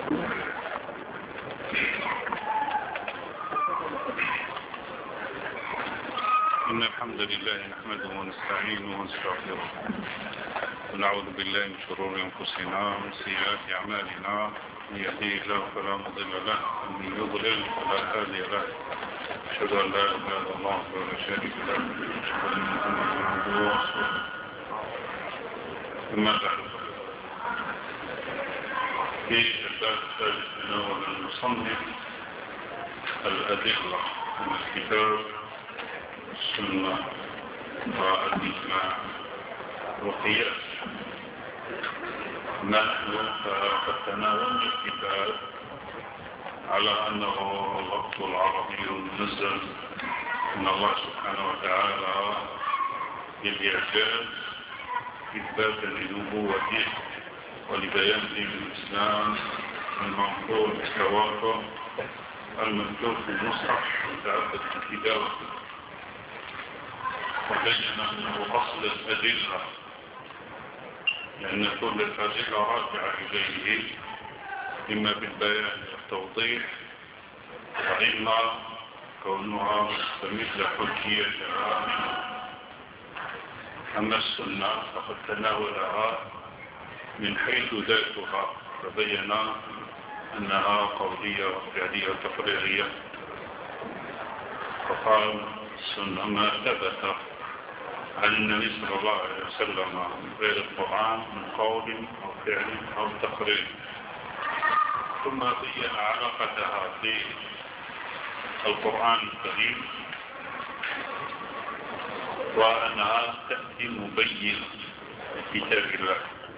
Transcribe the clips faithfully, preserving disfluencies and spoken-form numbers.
إن الحمد لله نحمده ونستعينه ونستغفره ونعوذ بالله من شرور أنفسنا ومن سيئات أعمالنا من يهديه الله فلا مضل له ومن يضلل فلا هادي له أشهد أن لا إله إلا الله ولا شريك له وأشهد أن محمدا عبده ورسوله أما بعد في الباب الثالث من أول المصنف الأدلة من الكتاب السنة والإجماع والقياس. نحن قد تناولنا الكتاب على أنه اللفظ العربي المنزل من الله سبحانه وتعالى بالإعجاز إثباتا لنبوته ولبيان دين الإسلام المنقول بالتواتر المكتوب في المصحف متعدد الكتاب، وبين أنه أصل الأدلة لأن كل الأدلة راجعة إليه إما بالبيان والتوضيح وإما كونها مستمدة حجيتها منه. أما السنة فقد تناولها من حيث ذاتها فبين أنها قولية وفعلية وتقريرية، فقال السنة ما ثبت عن النبي صلى الله عليه وسلم من غير القرآن من قول أو فعل أو تقرير، ثم بين علاقتها بالقرآن الكريم وأنها تأتي مبين لكتاب الله،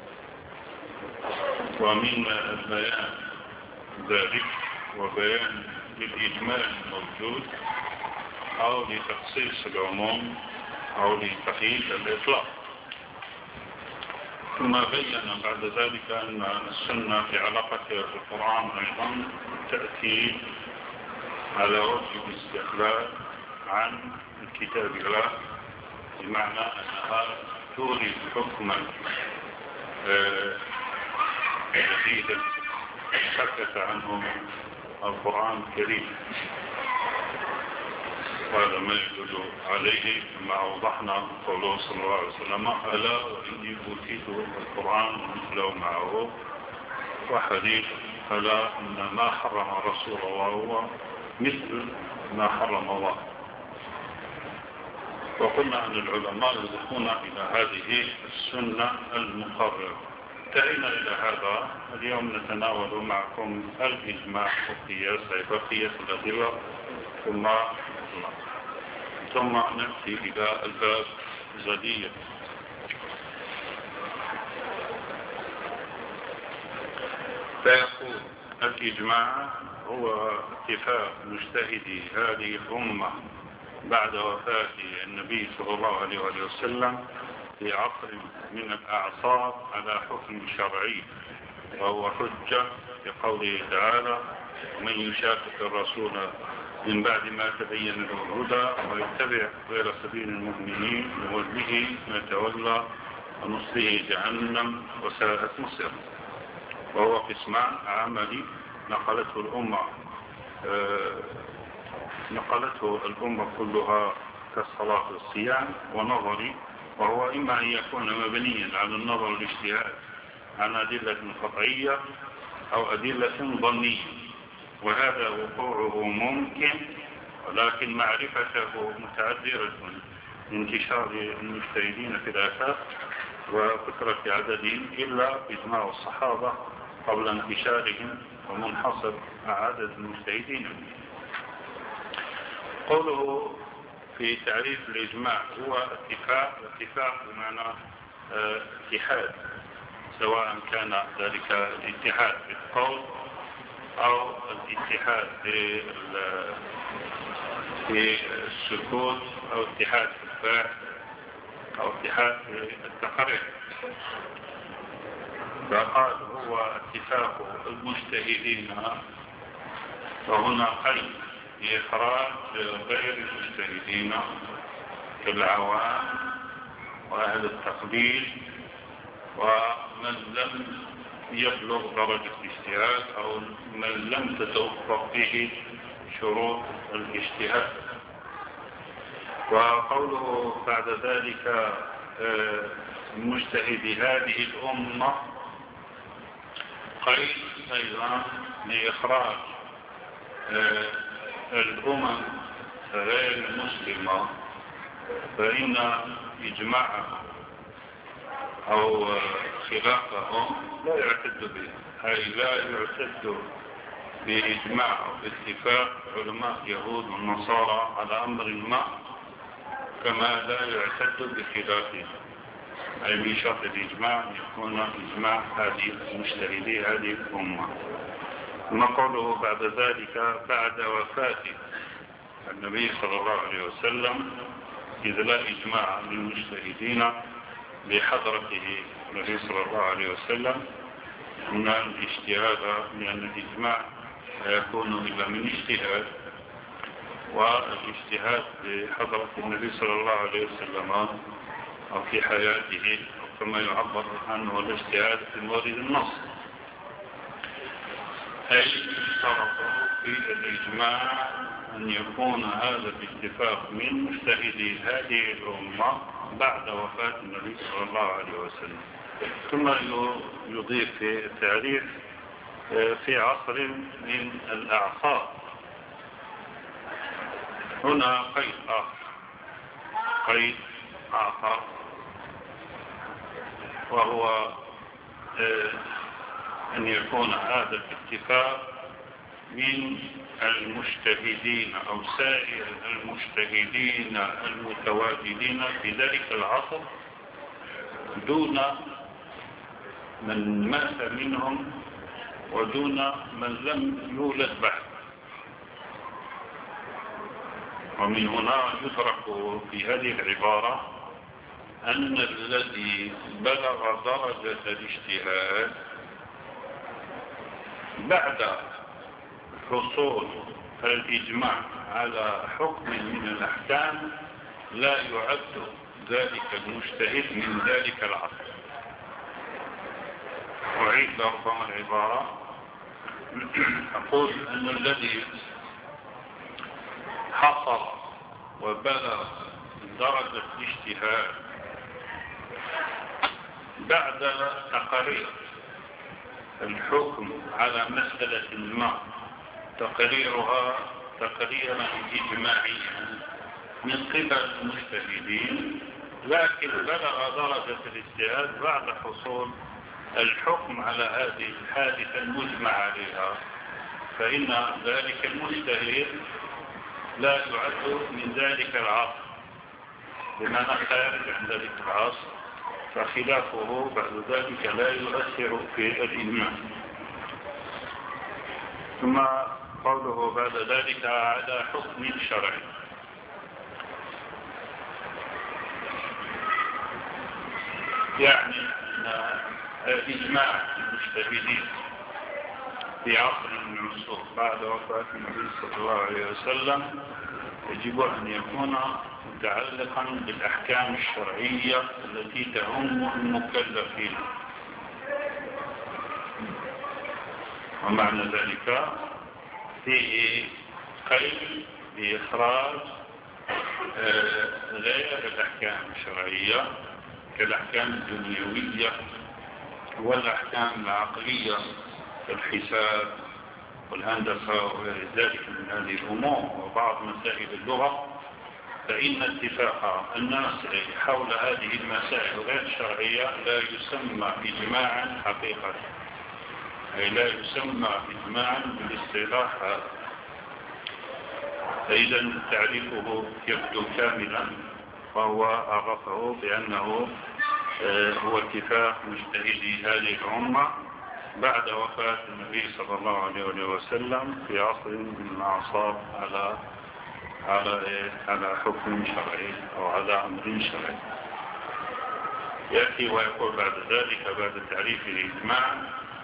ومن البيان ذلك وبيان للإجمال الموجود أو لتخصيص العموم أو لتقييد الإطلاق. ثم بين بعد ذلك أن السنة في علاقة القرآن أيضا تأتي على وجه الاستقلال عن الكتاب الله، بمعنى أنها تورد حكما جديدا سكت عنه القرآن الكريم، وهذا ما يدل عليه كما أوضحنا قوله صلى الله عليه وسلم ألا وإني أوتيت القرآن ومثله معه، وحديث ألا إن ما حرم رسول الله هو مثل ما حرم الله. وقلنا أن العلماء يضيفون إلى هذه السنة المقررة. انتهينا إلى هذا. اليوم نتناول معكم الإجماع والقياس أي بقية الأدلة ثم ثم نأتي إلى الباب الزدية. فيقول الإجماع هو اتفاق مجتهدي هذه الأمة بعد وفاة النبي صلى الله عليه وسلم في عصر من الأعصار على حكم شرعي، وهو حجة لقوله تعالى ومن يشاقق الرسول من بعد ما تبين له الهدى ويتبع غير سبيل المؤمنين نوله ما تولى ونصله جهنم وساءت مصيره. وهو قسمان عملي نقلته الأمة آه نقلته الأمة كلها كالصلاة والصيام، ونظري وهو إما أن يكون مبنيا على النظر والاجتهاد عن أدلة قطعية أو أدلة ظنية، وهذا وقوعه ممكن ولكن معرفته متعذرة من انتشار المجتهدين في الآفاق وكثرة عددهم إلا بإجماع الصحابة قبل انتشارهم ومنحصر عدد المجتهدين. قوله في تعريف الإجماع هو اتفاق اتفاق بمعنى اتحاد، سواء كان ذلك الاتحاد في القول أو الاتحاد في السكوت أو اتحاد في الفعل أو اتحاد في التقرير. فقال هو اتفاق المجتهدين، وهنا قيد لإخراج غير المجتهدين كالعوام وأهل التقليد ومن لم يبلغ درجة الاجتهاد أو من لم تتوفر فيه شروط الاجتهاد. وقوله بعد ذلك مجتهد هذه الأمة قيد أيضا لإخراج الأمم غير المسلمة، فإن إجماعهم أو خلافهم لا يعتد به، أي لا يعتد بإجماع أو باتفاق علماء يهود والنصارى على أمر ما، كما لا يعتد بخلافهم، أي من شرط الإجماع يكون إجماع هذه المجتهدي هذه الأمة. ثم قوله بعد ذلك بعد وفاة النبي صلى الله عليه وسلم، إذ لا إجماع للمجتهدين بحضرته النبي صلى الله عليه وسلم، أن الاجتهاد لأن الإجماع لا يكون إلا من اجتهاد، والاجتهاد بحضرة النبي صلى الله عليه وسلم أو في حياته كما يعبر عنه الاجتهاد في مورد النص، أي اشترطوا في الإجماع أن يكون هذا الاتفاق من مجتهدي هذه الأمة بعد وفاة النبي صلى الله عليه وسلم. ثم يضيف في التعريف في عصر من الأعصار. هنا قيد آخر، قيد آخر، وهو أن يكون هذا الاتفاق من المجتهدين أو سائر المجتهدين المتواجدين في ذلك العصر دون من مات منهم ودون من لم يولد بعد. ومن هنا يدرك في هذه العبارة أن الذي بلغ درجة الاجتهاد بعد حصول الإجماع على حكم من الأحكام لا يعد ذلك المجتهد من ذلك العصر. أعيد لربما العبارة، أقول أن الذي حصل وبلغ درجة الاجتهاد بعد تقرير الحكم على مسألة ما، تقريرها تقريرا إجماعيا من قبل المجتهدين، لكن بلغ درجة الاجتهاد بعد حصول الحكم على هذه الحادثة المجمع عليها، فإن ذلك المجتهد لا يعد من ذلك العصر، بمعنى خارج عن ذلك العصر، فخلافه بعد ذلك لا يؤثر في الإجماع. ثم قوله بعد ذلك على حكم شرعي، يعني أن إجماع المجتهدين في عصر من العصور بعد وفاة النبي صلى الله عليه وسلم يجب أن يكون متعلقا بالأحكام الشرعية التي تهم المكلفين. ومعنى ذلك فيه قيد بإخراج غير الأحكام الشرعية كالأحكام الدنيوية والأحكام العقلية كالحساب والهندسة وغير ذلك من هذه الأمور وبعض مسائل اللغة، فإن اتفاق الناس حول هذه المسائل غير الشرعية لا يسمى إجماعا حقيقة، أي لا يسمى إجماعا بالاصطلاح هذا. فإذا تعريفه يبدو كاملا، فهو عرفه بأنه هو اتفاق مجتهدي هذه الأمة بعد وفاة النبي صلى الله عليه وسلم في عصر من الأعصار على على على حكم شرعي أو على أمر شرعي. يأتي ويقول بعد ذلك بعد تعريف الإجماع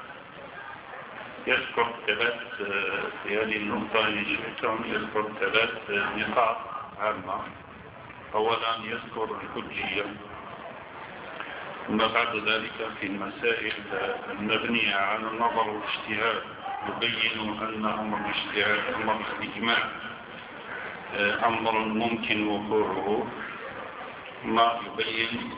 يذكر ثلاث في هذه النقطة شئتم يذكر ثلاث نقاط هامة. أولا يذكر الحجية، ثم بعد ذلك في المسائل المبنية على النظر والاجتهاد يبين أن أمر الاجتهاد أمر الإجماع أمر ممكن وقوعه، ما يبين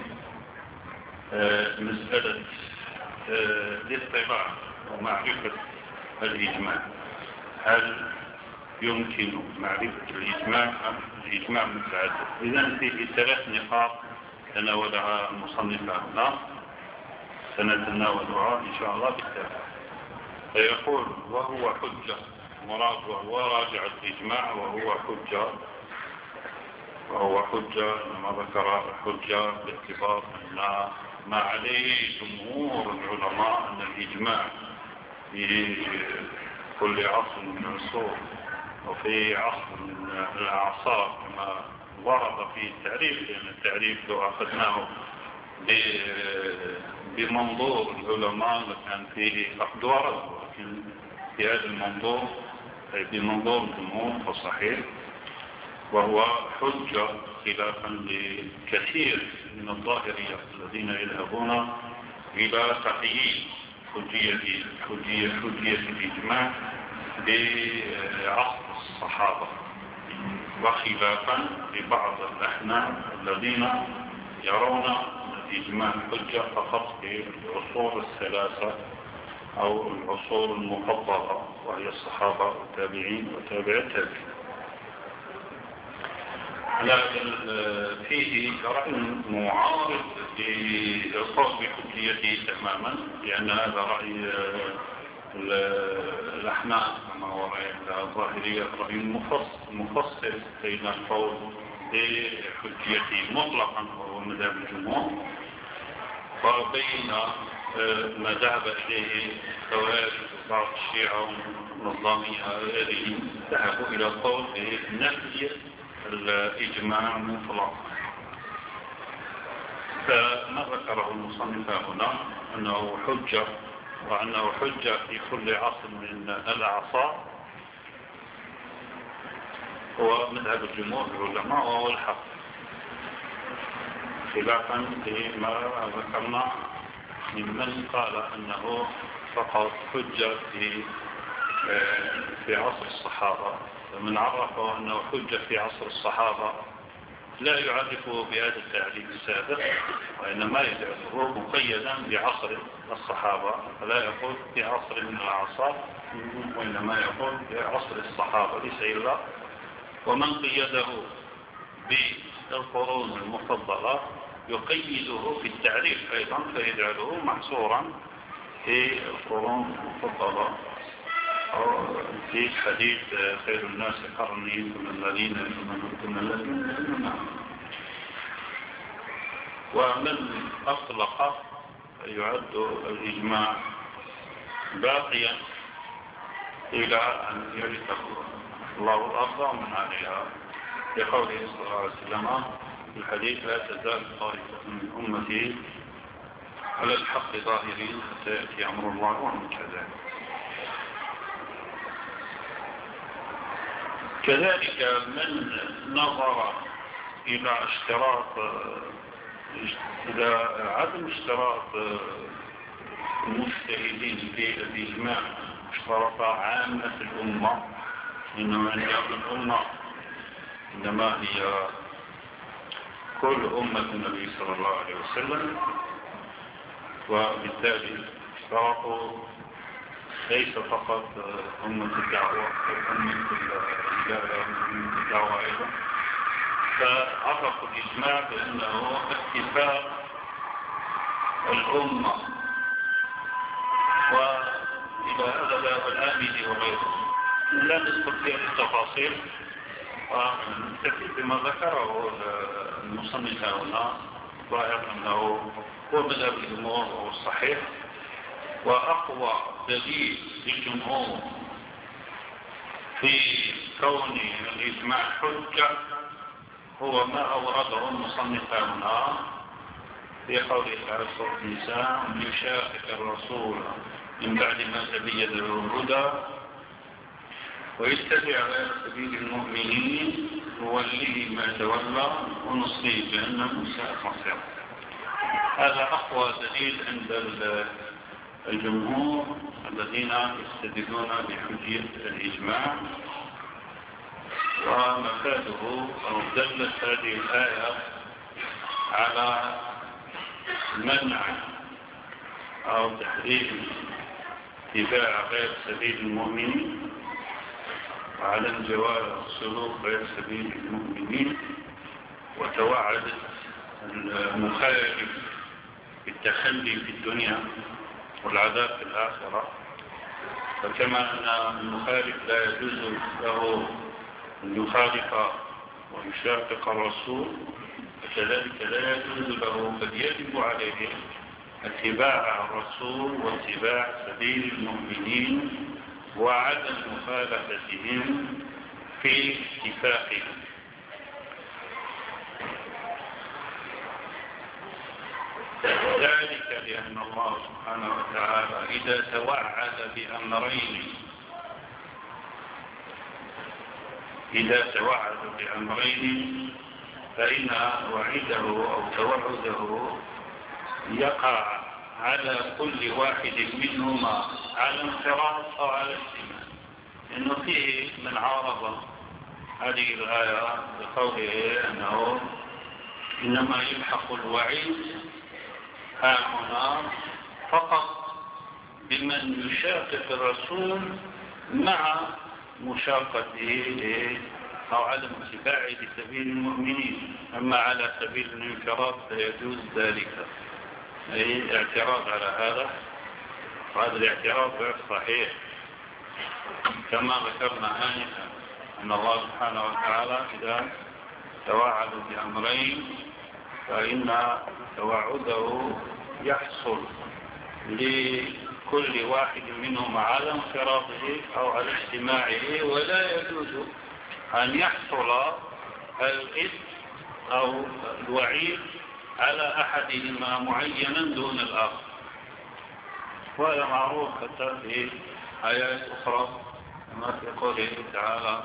مسألة الاطلاع ومعرفة الإجماع. هل يمكن معرفة الإجماع أم الإجماع متعدد؟ إذن فيه ثلاث نقاط تناولها المصنف هنا سنتناولها إن شاء الله بالتالي. فيقول وهو حجة، مراد وهو راجع الإجماع وهو حجة، وهو حجة لما ذكر حجة باعتبار أن ما عليه جمهور العلماء أن الإجماع في كل عصر من العصور وفي عصر من الأعصار كما ورد في التعريف، لأن التعريف لو أخذناه بمنظور العلماء كان فيه أخذ ورد، ولكن في هذا المنظور أي بمنظور الجمهور فصحيح، وهو حجة خلافا لكثير من الظاهرية الذين يذهبون إلى تقييد حجية حجية حجية الإجماع بعصر الصحابة، وخلافا لبعض الأحناف الذين يرون الإجماع حجة فقط في العصور الثلاثة أو العصور المفضلة وهي الصحابة والتابعين وتابع التابعين. لكن فيه رأي معارض للقول بحجيته تماما، لأن هذا رأي الأحناف كما هو رأي الظاهرية رأي مفصل بين القول بحجيته مطلقا وهو مذهب الجمهور، وبين ما ذهب إليه خوارج بعض الشيعة والنظامية غيرهم ذهبوا إلى القول بنفي الإجماع مطلقا. فما ذكره المصنف هنا أنه حجة، وأنه حجة في كل عصر من الأعصار، هو مذهب الجمهور العلماء وهو الحق، خلافا لما ذكرنا ممن قال أنه فقط حجة في في عصر الصحابة. ومن عرفه أنه حجة في عصر الصحابة لا يعرفه بهذا التعريف السابق، وإنما يعرفه مقيدا بعصر الصحابة، فلا يقول في عصر من الأعصار، وإنما يقول في عصر الصحابة ليس إلا. ومن قيده بالقرون المفضلة يقيده في التعريف أيضا فيجعله محصورا في القرون المفضلة، أو في حديث خير الناس قرني ثم الذين ثم الذين. ومن أطلق يعد الإجماع باقيا إلى أن يرث الله الأرض ومن عليها، لقوله صلى الله عليه وسلم في الحديث لا تزال طائفة من أمتي على الحق ظاهرين حتى يأتي أمر الله وهم كذلك. كذلك من نظر إلى اشتراط إلى عدم اشتراط المجتهدين في الإجماع، اشترط عامة الأمة، إنما هي الأمة إنما هي كل أمة النبي صلى الله عليه وسلم، وبالتالي اشترطوا ليس فقط أمة الدعوة أمة الدعوة أيضا، فعرفوا الإجماع بأنه اتفاق الأمة، وإلى هذا ذهب الآمدي وغيره. لا ندخل في التفاصيل ونكتفي بما ذكره المصنف هنا، ظاهر أنه هو مذهب الجمهور وهو الصحيح، وأقوى دليل للجمهور في كون الإجماع حجة هو ما أورده المصنف هنا في قوله تعالى سورة النساء: من يشاقق الرسول من بعد ما تبين له الهدى ويتبع غير سبيل المؤمنين نوليه ما تولى ونصليه جهنم وساءت مصيره. هذا أقوى دليل عند الجمهور الذين يستدلون بحجية الإجماع. ومفاده أو دلت هذه الآية على منع أو تحريم اتباع غير سبيل المؤمنين وعلى الجواز سلوك غير سبيل المؤمنين، وتوعد المخالف بالتخلي في الدنيا والعذاب في الآخرة. فكما أن المخالف لا يجوز له أن يخالف ويشاقق الرسول، فكذلك لا يجوز له بل يجب عليه اتباع الرسول واتباع سبيل المؤمنين وعدم مخالفتهم في اتفاقهم. ذلك لأن الله سبحانه وتعالى إذا توعد بأمرين إذا توعد بأمرين فإن وعيده أو توعده يقع على كل واحد منهما على انفراد أو على اجتماع، إنه فيه من عارض هذه الآية بقوله أنه إنما يلحق الوعيد هنا فقط بمن يشاقق الرسول مع مشاقته أو عدم اتباعه لسبيل المؤمنين. أما على سبيل الانفراد فيجوز ذلك، أي اعتراض على هذا، وهذا الاعتراض غير صحيح كما ذكرنا آنفا أن الله سبحانه وتعالى إذا توعد بأمرين فإن توعده يحصل لكل واحد منهم على انفراده أو على اجتماعه، ولا يجوز أن يحصل الإثم أو الوعيد على أحدهما معينا دون الآخر. وهذا معروف حتى في آيات أخرى كما في قوله تعالى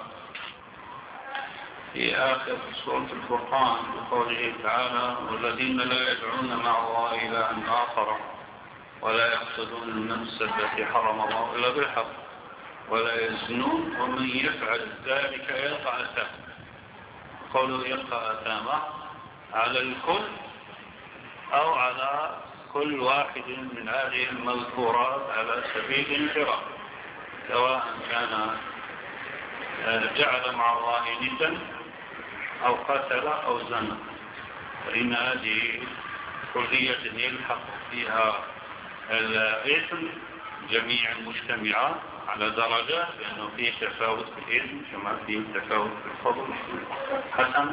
في آخر سورة الفرقان بقوله تعالى والذين لا يدعون مع الله إلها آخر ولا يقصدون النفس التي حرم الله إلا بالحق ولا يزنون ومن يفعل ذلك يلقى أثاما. قوله يلقى أثاما على الكل أو على كل واحد من هذه المذكورات على سبيل الانفراد، سواء كان جعل مع الله ندا أو قتل أو زنى، فإن هذه كلية يلحق فيها الإثم جميع المجتمعات على درجة، لأنه فيه تفاوت في الإثم كما فيه تفاوت في الفضل حسن،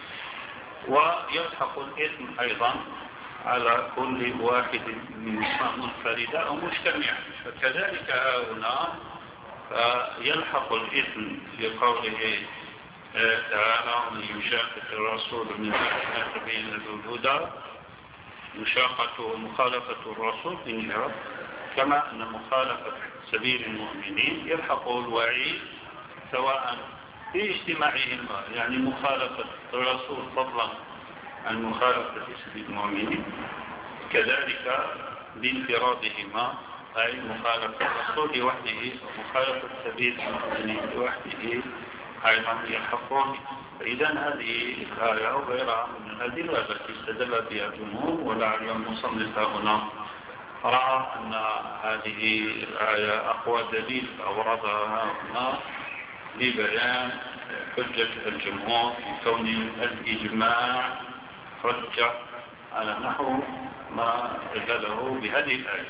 ويلحق الإثم أيضا على كل واحد منهما منفردة أو مجتمعة. فكذلك هنا فيلحق الإثم في قوله تعالى ومن يشاقق الرسول من بعد ما تبين له الهدى، مشاقة ومخالفة الرسول في النار، كما أن مخالفة سبيل المؤمنين يلحق الوعيد سواء في اجتماعهم، يعني مخالفة الرسول فضلا عن مخالفة سبيل المؤمنين، كذلك بانفرادهما أي مخالفة الرسول لوحده ومخالفة سبيل المؤمنين لوحده أيضا يلحقون. فإذا هذه الآية وغيرها من الأدلة التي استدل بها الجمهور، ولعل المصنف هنا رأى أن هذه الآية أقوى دليل أوردها هنا لبيان حجة الجمهور في كون الإجماع حجة على نحو ما دلله بهذه الآية.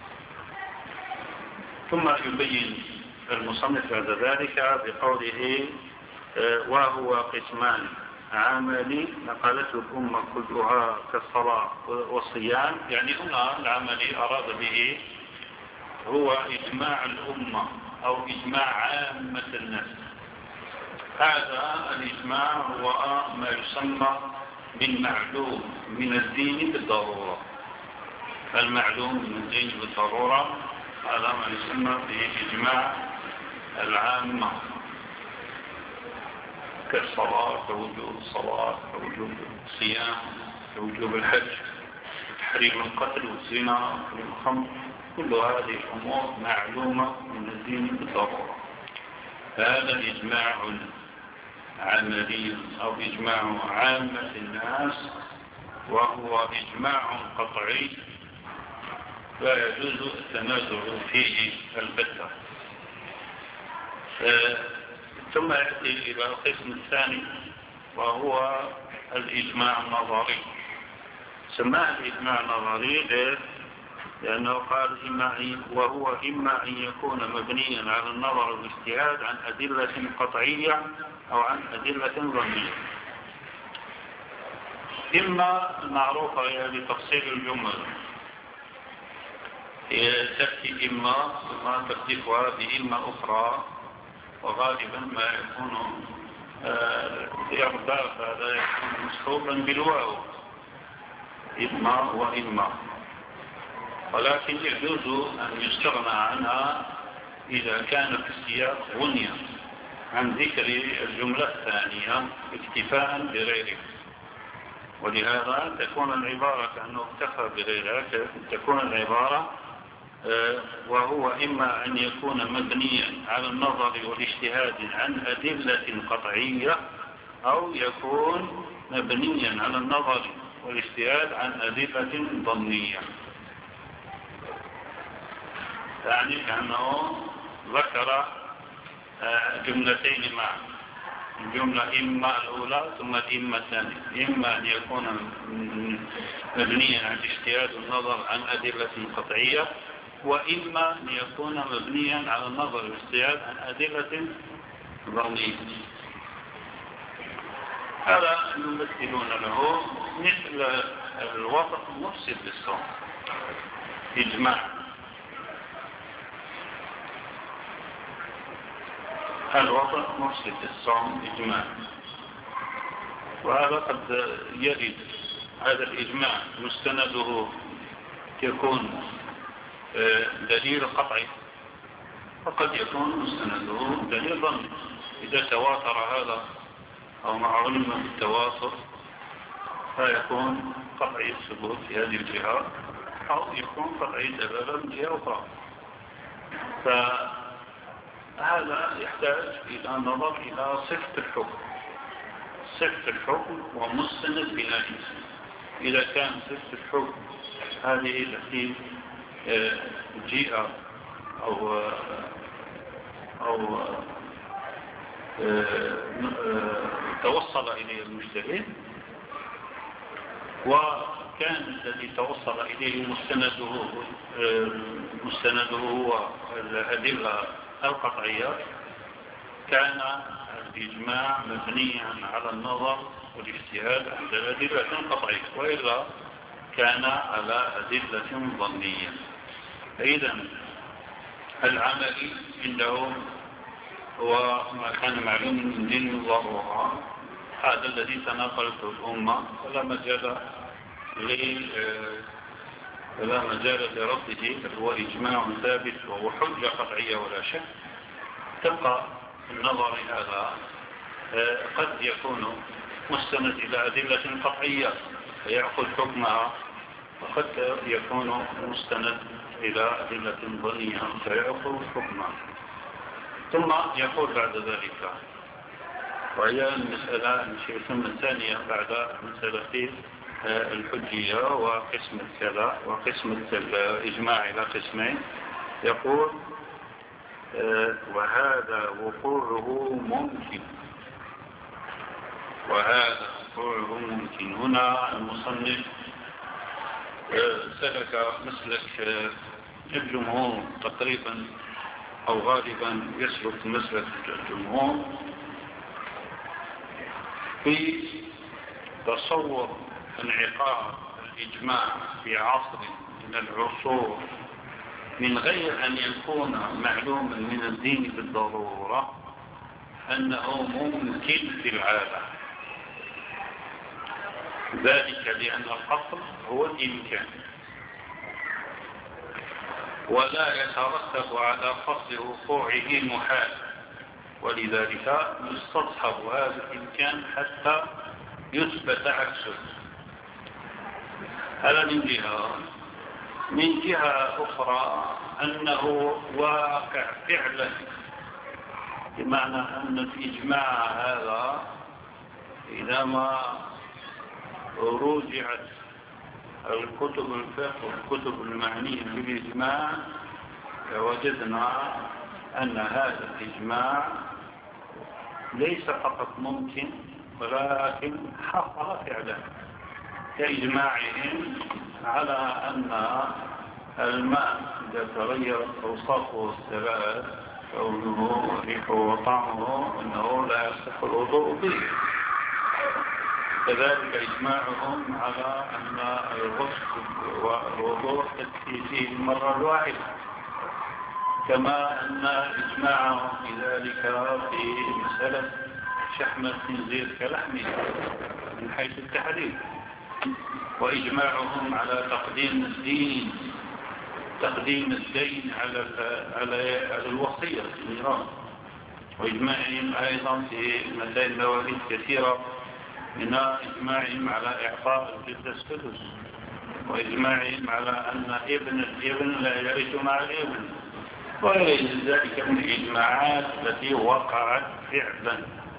ثم يبين المصنف بعد ذلك بقوله وهو قسمان عملي نقلته الأمة كلها كالصلاة والصيام، يعني هنا العملي أراد به هو إجماع الأمة أو إجماع عامة الناس. هذا الإجماع هو ما يسمى بالمعلوم من الدين بالضرورة. المعلوم من الدين بالضرورة هذا ما يسمى بإجماع العامة كالصلاة كوجوب الصلاة كوجوب الصيام كوجوب الحج تحريم القتل والزنا وتحريم الخمر، كل هذه الأمور معلومة من الدين بالضرورة. فهذا الإجماع عملي أو إجماع عامة الناس، وهو إجماع قطعي لا يجوز التنازع فيه البتة. ثم يأتي إلى القسم الثاني وهو الإجماع النظري. سماه الإجماع النظري لأنه قال إما وهو إما أن يكون مبنيا على النظر والاجتهاد عن أدلة قطعية أو عن أدلة ظنية. إما المعروفة بتفصيل الجمل تأتي إما ثم تكتفها بإما أخرى، وغالبا ما يكون إعراب هذا يكون مصحوبا بالواو، إما وإما، ولكن يجوز أن يستغنى عنها إذا كان في السياق غنيا عن ذكر الجملة الثانية اكتفاء بغيره، ولهذا تكون العبارة كأنه اكتفى بغيرها، تكون العبارة وهو إما أن يكون مبنيا على النظر والاجتهاد عن أدلة قطعية، أو يكون مبنيا على النظر والاجتهاد عن أدلة ظنية. يعني كأنه ذكر جملتين معا، الجملة إما الأولى ثم الإما الثانية، إما أن يكون مبنيا عن اجتهاد والنظر عن أدلة قطعية، وإما أن يكون مبنيا على النظر والاجتهاد عن أدلة ظنية. هذا يمثلون له مثل الوسط المفسد للصوم، إجماع. الوسط مفسد للصوم إجماع، وهذا قد يرد هذا الإجماع مستنده يكون دليل قطعي، وقد يكون مستنده دليل ظني. إذا تواتر هذا أو مع علم بالتواتر فيكون قطعي الثبوت في هذه الجهة، أو يكون قطعي دلالة من جهة أخرى. فهذا يحتاج إلى النظر إلى صفة الحكم. صفة الحكم ومستند بنائه. إذا كان صفة الحكم هذه التي جيء أو أو توصل إليه المجتهد، وكان الذي توصل إليه مستنده مستنده هو الأدلة القطعية، كان الإجماع مبنيا على النظر والاجتهاد عند الأدلة القطعية، وإلا كان على أدلة ظنية. إذا العمل عنده هو ما كان معلوم من دين الضرورة، هذا الذي تناقلته الأمة، ولا مجال فلا مجال لرده، هو إجماع ثابت وهو حجة قطعية ولا شك. تبقى النظر هذا قد يكون مستند إلى أدلة قطعية فيأخذ حكمها، وقد يكون مستند إلى أدلة ظنية فيأخذ حكمها. ثم يقول بعد ذلك، وهي المسألة الشيء الثانية بعد مسألة الحجية وقسم الكذا وقسم الإجماع إلى قسمين، يقول وهذا وقوعه ممكن، وهذا وقوعه ممكن. هنا المصنف سلك مسلك الجمهور تقريبا أو غالبا يسلك مسلك الجمهور في تصور انعقاد الإجماع في عصر من العصور من غير أن يكون معلوما من الدين بالضرورة أنه ممكن في العادة، ذلك لأن الأصل هو الإمكان، ولا يترتب على فصل وقوعه محال، ولذلك يستصحب هذا الإمكان حتى يثبت عكسه. هذا من جهة. من جهة أخرى أنه واقع فعلا، بمعنى أن الإجماع هذا إذا ما رجعت الكتب الفقه والكتب المعنية بالإجماع وجدنا أن هذا الإجماع ليس فقط ممكن ولكن حصل فعلا، كإجماعهم على أن الماء إذا تغيرت أوصافه الثلاث لونه وريحه وطعمه أنه لا يصح الوضوء به. كذلك إجماعهم على أن الغسل والوضوء تكفي فيه المرة الواحدة، كما أن إجماعهم في ذلك في مسألة شحم الخنزير كلحمه من حيث التحريم، وإجماعهم على تقديم الدين تقديم الدين على على الوصية الميراث، وإجماعهم أيضا في مسائل مواريث كثيرة، من إجماعهم على إعطاء الجد السدس، وإجماعهم على أن ابن الابن لا يرث مع الابن، وغير ذلك من الإجماعات التي وقعت فعلا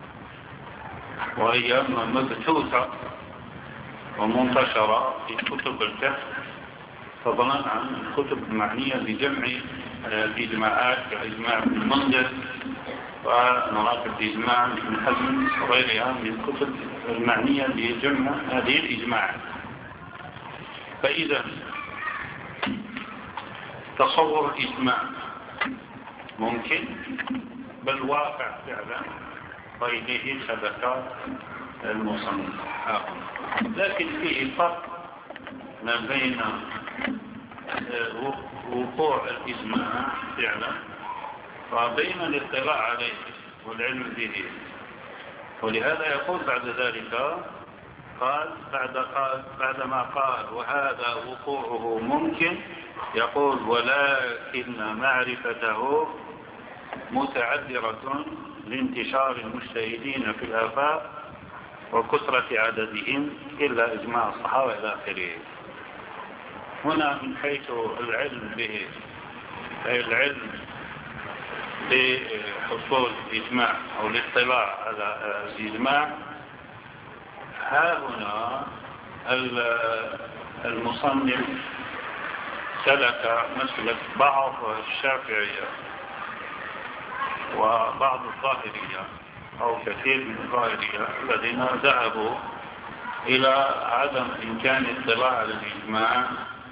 وهي مبثوثة ومنتشرة في كتب الفقه، فضلا عن الكتب المعنية بجمع الإجماعات كإجماع ابن المنذر ومراتب الإجماع ابن حزم وغيرها من الكتب المعنية بجمع هذه الإجماعات. فإذا تصور الإجماع ممكن بل واقع فعلا، وإليه ثبت المصنف، لكن فيه فرق ما بين وقوع الإجماع فعلا وبين الاطلاع عليه والعلم به. ولهذا يقول بعد ذلك قال بعد قال بعدما قال وهذا وقوعه ممكن، يقول ولكن معرفته متعذرة لانتشار المجتهدين في الآفاق وكثرة عددهم إلا إجماع الصحابة إلى آخره. هنا من حيث العلم به، أي العلم بحصول الإجماع أو الاطلاع على الإجماع، ها هنا المصنف سلك مسلك بعض الشافعية وبعض الظاهرية أو كثير من الظاهرية الذين ذهبوا إلى عدم إمكان الاطلاع على الإجماع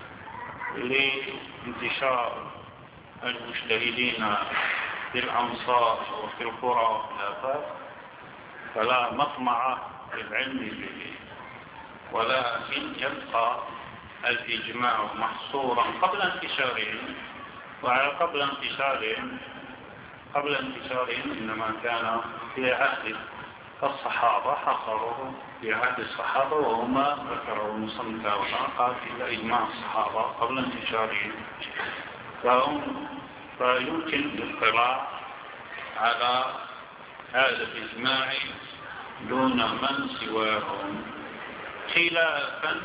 لانتشار المجتهدين في الأمصار وفي القرى وفي الآفاق، فلا مطمع للعلم به، ولكن يبقى الإجماع محصورا قبل انتشارهم. وقبل انتشارهم قبل انتشارهم إنما كان في عهد الصحابة، حصروه في عهد الصحابة وهما ذكروا المصنف هنا قال إلا إجماع الصحابة قبل انتشارهم، فهم فيمكن الاطلاع على هذا الإجماع دون من سواهم، خلافا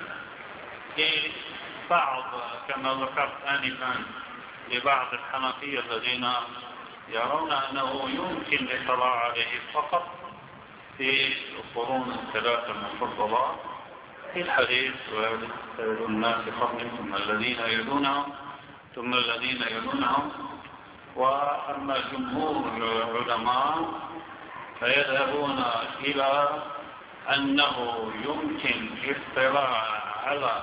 لبعض كما ذكرت آنفا لبعض الحنفية الذين يرون أنه يمكن الاطلاع عليه فقط في القرون الثلاثة المفضلة في الحديث والناس قبلهم ثم الذين يلونهم ثم الذين يلونهم. وأما جمهور العلماء فيذهبون إلى أنه يمكن الاطلاع على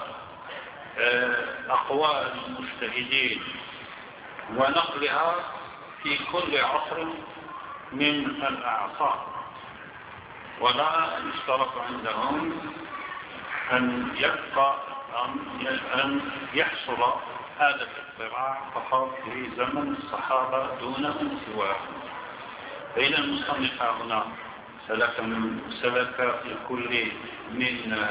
أقوال المجتهدين ونقلها في كل عصر من الأعصار، ولا يشترط عندهم أن يبقى أن يحصل هذا الاطلاع فقط في زمن الصحابة دون من سواهم. فإذا المصنف هنا سلك سلك في كل من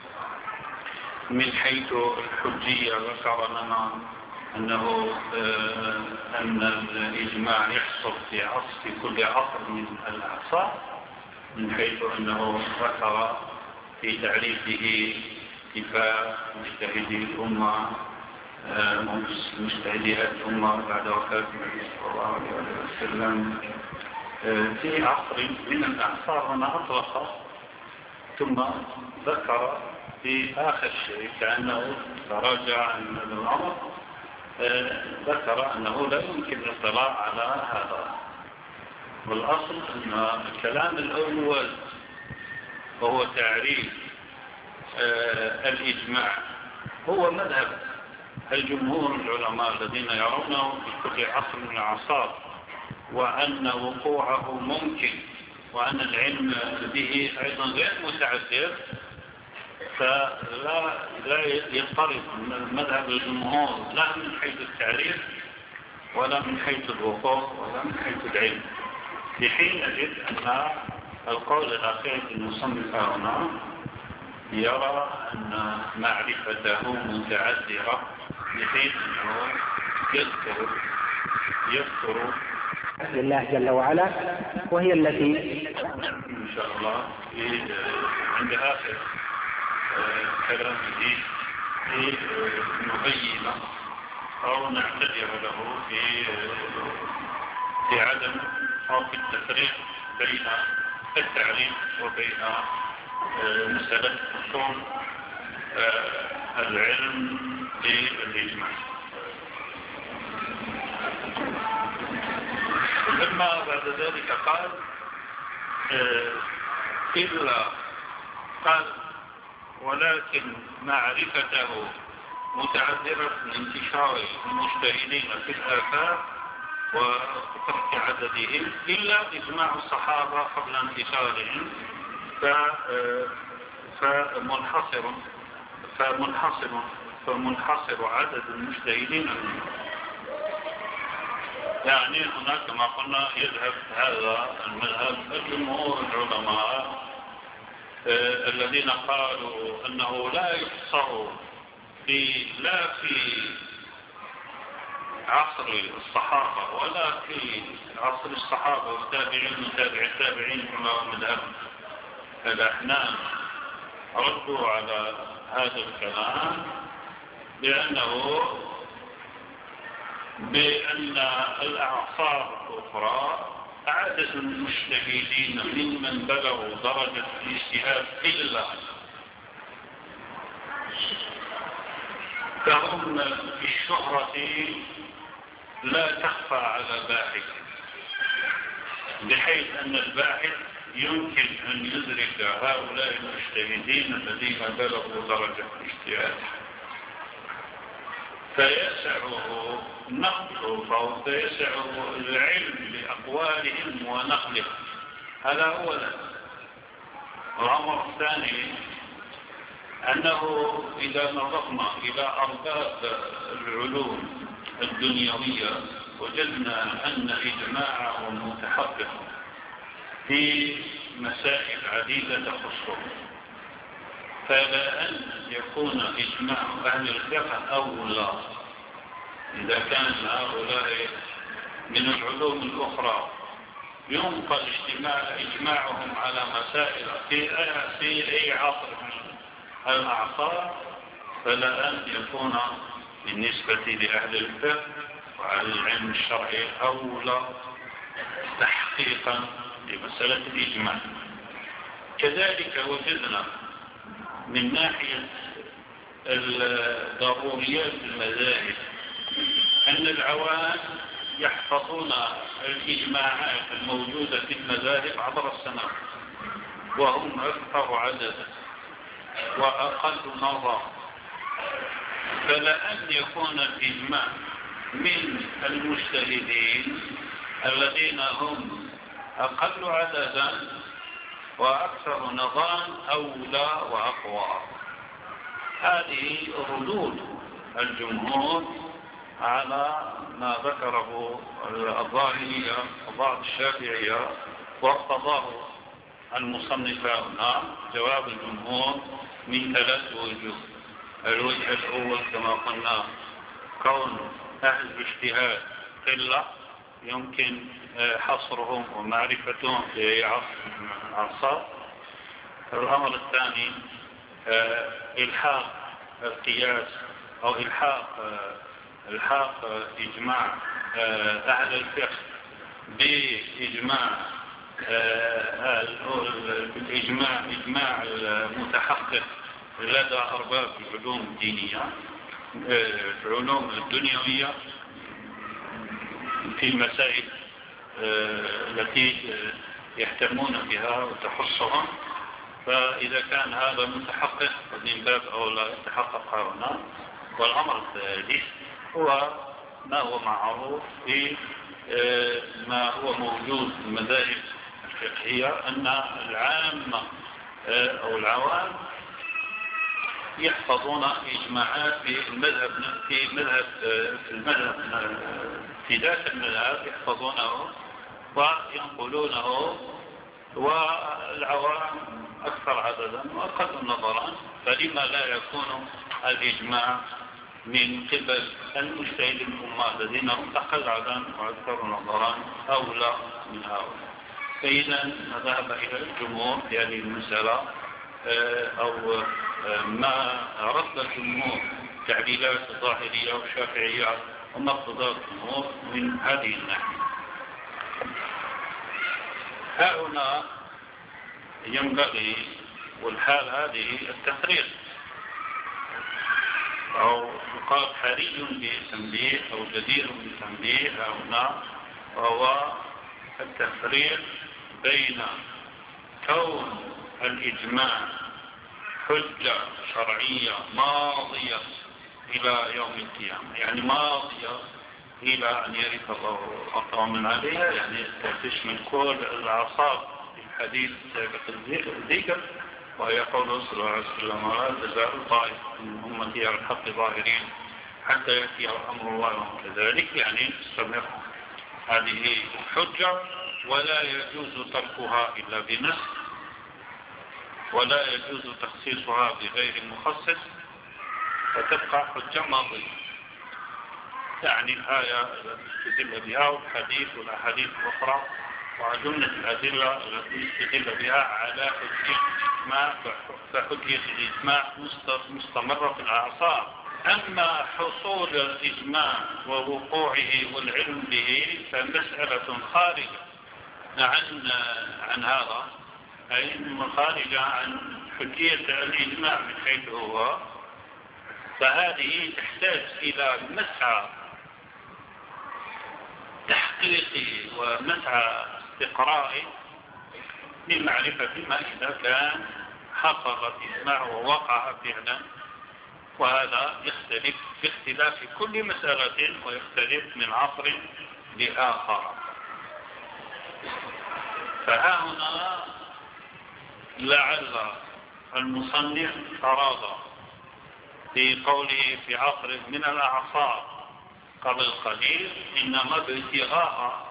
من حيث الحجية ذكر لنا أنه أن الإجماع يحصل في عصر في كل عصر من الأعصار، من حيث أنه ذكر في تعريفه كفاء مجتهدي الأمة مجتهديات الأمة بعد وفاة النبي صلى الله عليه وسلم في عصر من الأعصار. هنا أطلق ثم ذكر في آخر شيء كأنه تراجع عن الأمر، ذكر أنه لا يمكن الاطلاع على هذا. والأصل أن الكلام الأول وهو تعريف الإجماع هو مذهب الجمهور العلماء الذين يرونه في كل عصر من الأعصار، وأن وقوعه ممكن، وأن العلم به أيضا غير متعذر. فلا لا يضطرب مذهب الجمهور لا من حيث التعريف ولا من حيث الوقوع ولا من حيث العلم، في حين نجد أن القول الأخير المصنف هنا يرى أن معرفته متعذرة، بحيث أنه يذكر يذكر لله جل وعلا، وهي التي إن شاء الله عند آخر كلامه نبين أو نعتذر له في في عدم أو في التفريق بين التعريف وبين مسألة أصول العلم بالإجماع. ثم بعد ذلك قال إلا قال ولكن معرفته متعذرة من انتشار المجتهدين في الآفاق وكثرة عددهم، إلا إجماع الصحابة قبل انتشارهم فمنحصر فمنحصر فمنحصر عدد المجتهدين. يعني هناك كما قلنا يذهب هذا المذهب الجمهور العلماء الذين قالوا أنه لا يحصر في لا في عصر الصحابة ولا في عصر الصحابة والتابعين وتابع التابعين كما هو مذهب الأحناف. ردوا على هذا الكلام بأنه بأن الأعصار الأخرى عدد المجتهدين ممن بلغوا درجة الاجتهاد إلا فهم في الشهرة لا تخفى على باحث، بحيث أن الباحث يمكن أن يدرك هؤلاء المجتهدين الذين بلغوا درجة الاجتهاد، فيسعه نقله فيسعه العلم بأقوالهم ونقلهم. هذا أولا. الأمر الثاني أنه إذا نظرنا إلى أرباب العلوم الدنيوية وجدنا أن إجماعهم متحقق في مسائل عديدة تخصهم، فلا أن يكون إجماع أهل الفقه أولى إذا كان هؤلاء من العلوم الأخرى ينقل اجتماع إجماعهم على مسائل في في أي عصر من الأعصار، فلا أن يكون بالنسبة لأهل الفقه وعلى العلم الشرعي أولى تحقيقا لمسألة الإجماع. كذلك وجدنا من ناحية ضروريات المذاهب أن العوام يحفظون الإجماعات الموجودة في المذاهب عبر السنوات، وهم أكثر عددا وأقل نظر، فلا أن يكون الإجماع من المجتهدين الذين هم أقل عددا وأكثر نظام أولى وأقوى. هذه ردود الجمهور على ما ذكره الظاهرية وبعض الشافعية واقتضاه المصنف هنا. جواب الجمهور من ثلاث وجوه. الوجه الأول كما قلنا كون أهل الاجتهاد قلة يمكن حصرهم ومعرفتهم في عصر من الأعصار. الأمر الثاني إلحاق القياس أو إلحاق إلحاق إجماع أهل الفقه بإجماع الإجماع إجماع المتحقق لدى أرباب العلوم الدينية العلوم الدنيوية في المسائل التي يهتمون بها وتخصهم. فإذا كان هذا متحقق من باب أولى يتحقق هنا. والأمر الثالث هو ما هو معروف في ما هو موجود في المذاهب الفقهية أن العامة أو العوام يحفظون إجماعات في المذهب في مذهب في المذهب في ذات المذهب يحفظونه وينقلونه، والعوام أكثر عددا وأقل نظرا. فلما لا يكون الإجماع من قبل المجتهد الأمة الذين هم أقل عددا وأكثر نظرا أولى من هؤلاء؟ فإذا ذهب إلى الجمهور في هذه المسألة أو ما رد الجمهور تعليلات الظاهرية والشافعية ومقتضى الجمهور من هذه الناحية. هنا ينبغي والحال هذه التفريق أو يقال حري بتنبيه أو جدير بتنبيه هنا، وهو التفريق بين كون الإجماع حجة شرعية ماضية إلى يوم القيامة، يعني ماضية إلى أن يرث الله أقواما عليها، يعني تشمل كل الأعصاب في الحديث السابق الذكر، وهي قوله صلى الله عليه وسلم: ولا تزال طائفة من أمتي على الحق ظاهرين حتى يأتي أمر الله وهم كذلك، يعني تستمر هذه الحجة ولا يجوز تركها إلا بنص، ولا يجوز تخصيصها بغير مخصص، فتبقى حجة ماضية. يعني الآية التي استدل بها والحديث والأحاديث الأخرى وجملة الأدلة التي استدل بها على حجية الإجماع، فحجية الإجماع مستمرة في الأعصار. أما حصول الإجماع ووقوعه والعلم به فمسألة خارجة عن عن هذا، أي خارجة عن حجية الإجماع من حيث هو. فهذه تحتاج إلى مسعى تحقيقي ومسعى استقرائي لمعرفة ما إذا كان حصل الإجماع ووقع فعلا، وهذا يختلف باختلاف كل مسألة ويختلف من عصر لآخر. فها هنا لعل المصنف أراد في قوله في عصر من الأعصار قبل قليل إنما بابتغاء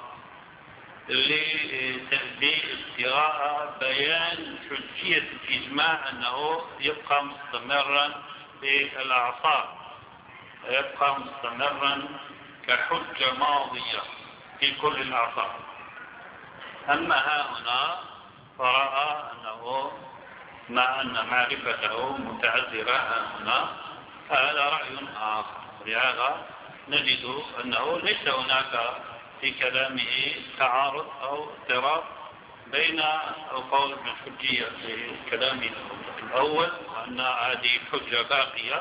لابتغاء بيان حجية الإجماع أنه يبقى مستمرا في الأعصار، يبقى مستمرا كحجة ماضية في كل الأعصار. أما ها هنا فرأى أنه مع أن معرفته متعذرة هنا، هذا رأي آخر. لهذا نجد أنه ليس هناك في كلامه تعارض أو اضطراب بين القول بالحجية في كلامه الأول وأن هذه حجة باقية،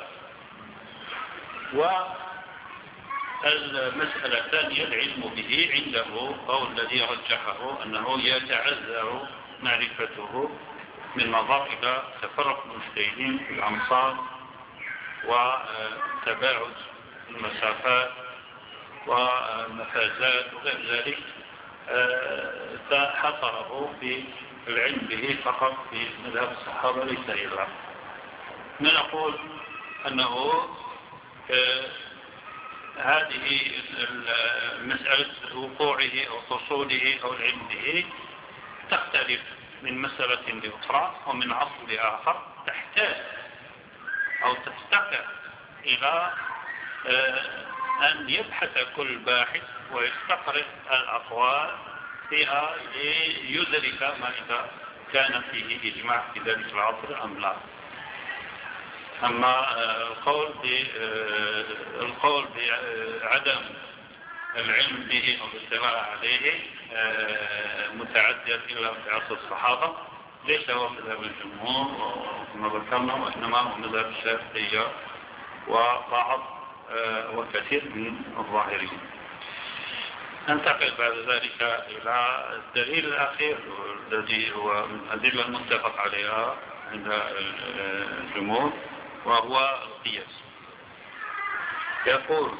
والمسألة الثانية العلم به عنده، أو الذي رجحه أنه يتعذر معرفته من نظر إلى تفرق المجتهدين في الأمصار وتباعد المسافات والمفازات وغير ذلك، فحصره في العلم به فقط في مذهب الصحابة ليس إلا. نقول أنه هذه مسألة وقوعه أو حصوله أو العلم به تختلف من مسألة لأخرى ومن عصر لآخر، تحتاج أو تفتقر إلى أن يبحث كل باحث ويستقرئ الأقوال فيها ليدرك ما إذا كان فيه إجماع في ذلك العصر أم لا. أما القول القول بعدم العلم به أو الاطلاع عليه متعدد إلا في عصر الصحابة، ليس هو مذهب الجمهور كما ذكرنا، وإنما هو مذهب الشافعية وبعض وكثير من الظاهرين. ننتقل بعد ذلك إلى الدليل الأخير الذي هو من الأدلة المتفق عليها عند الجمهور، وهو القياس. يقول: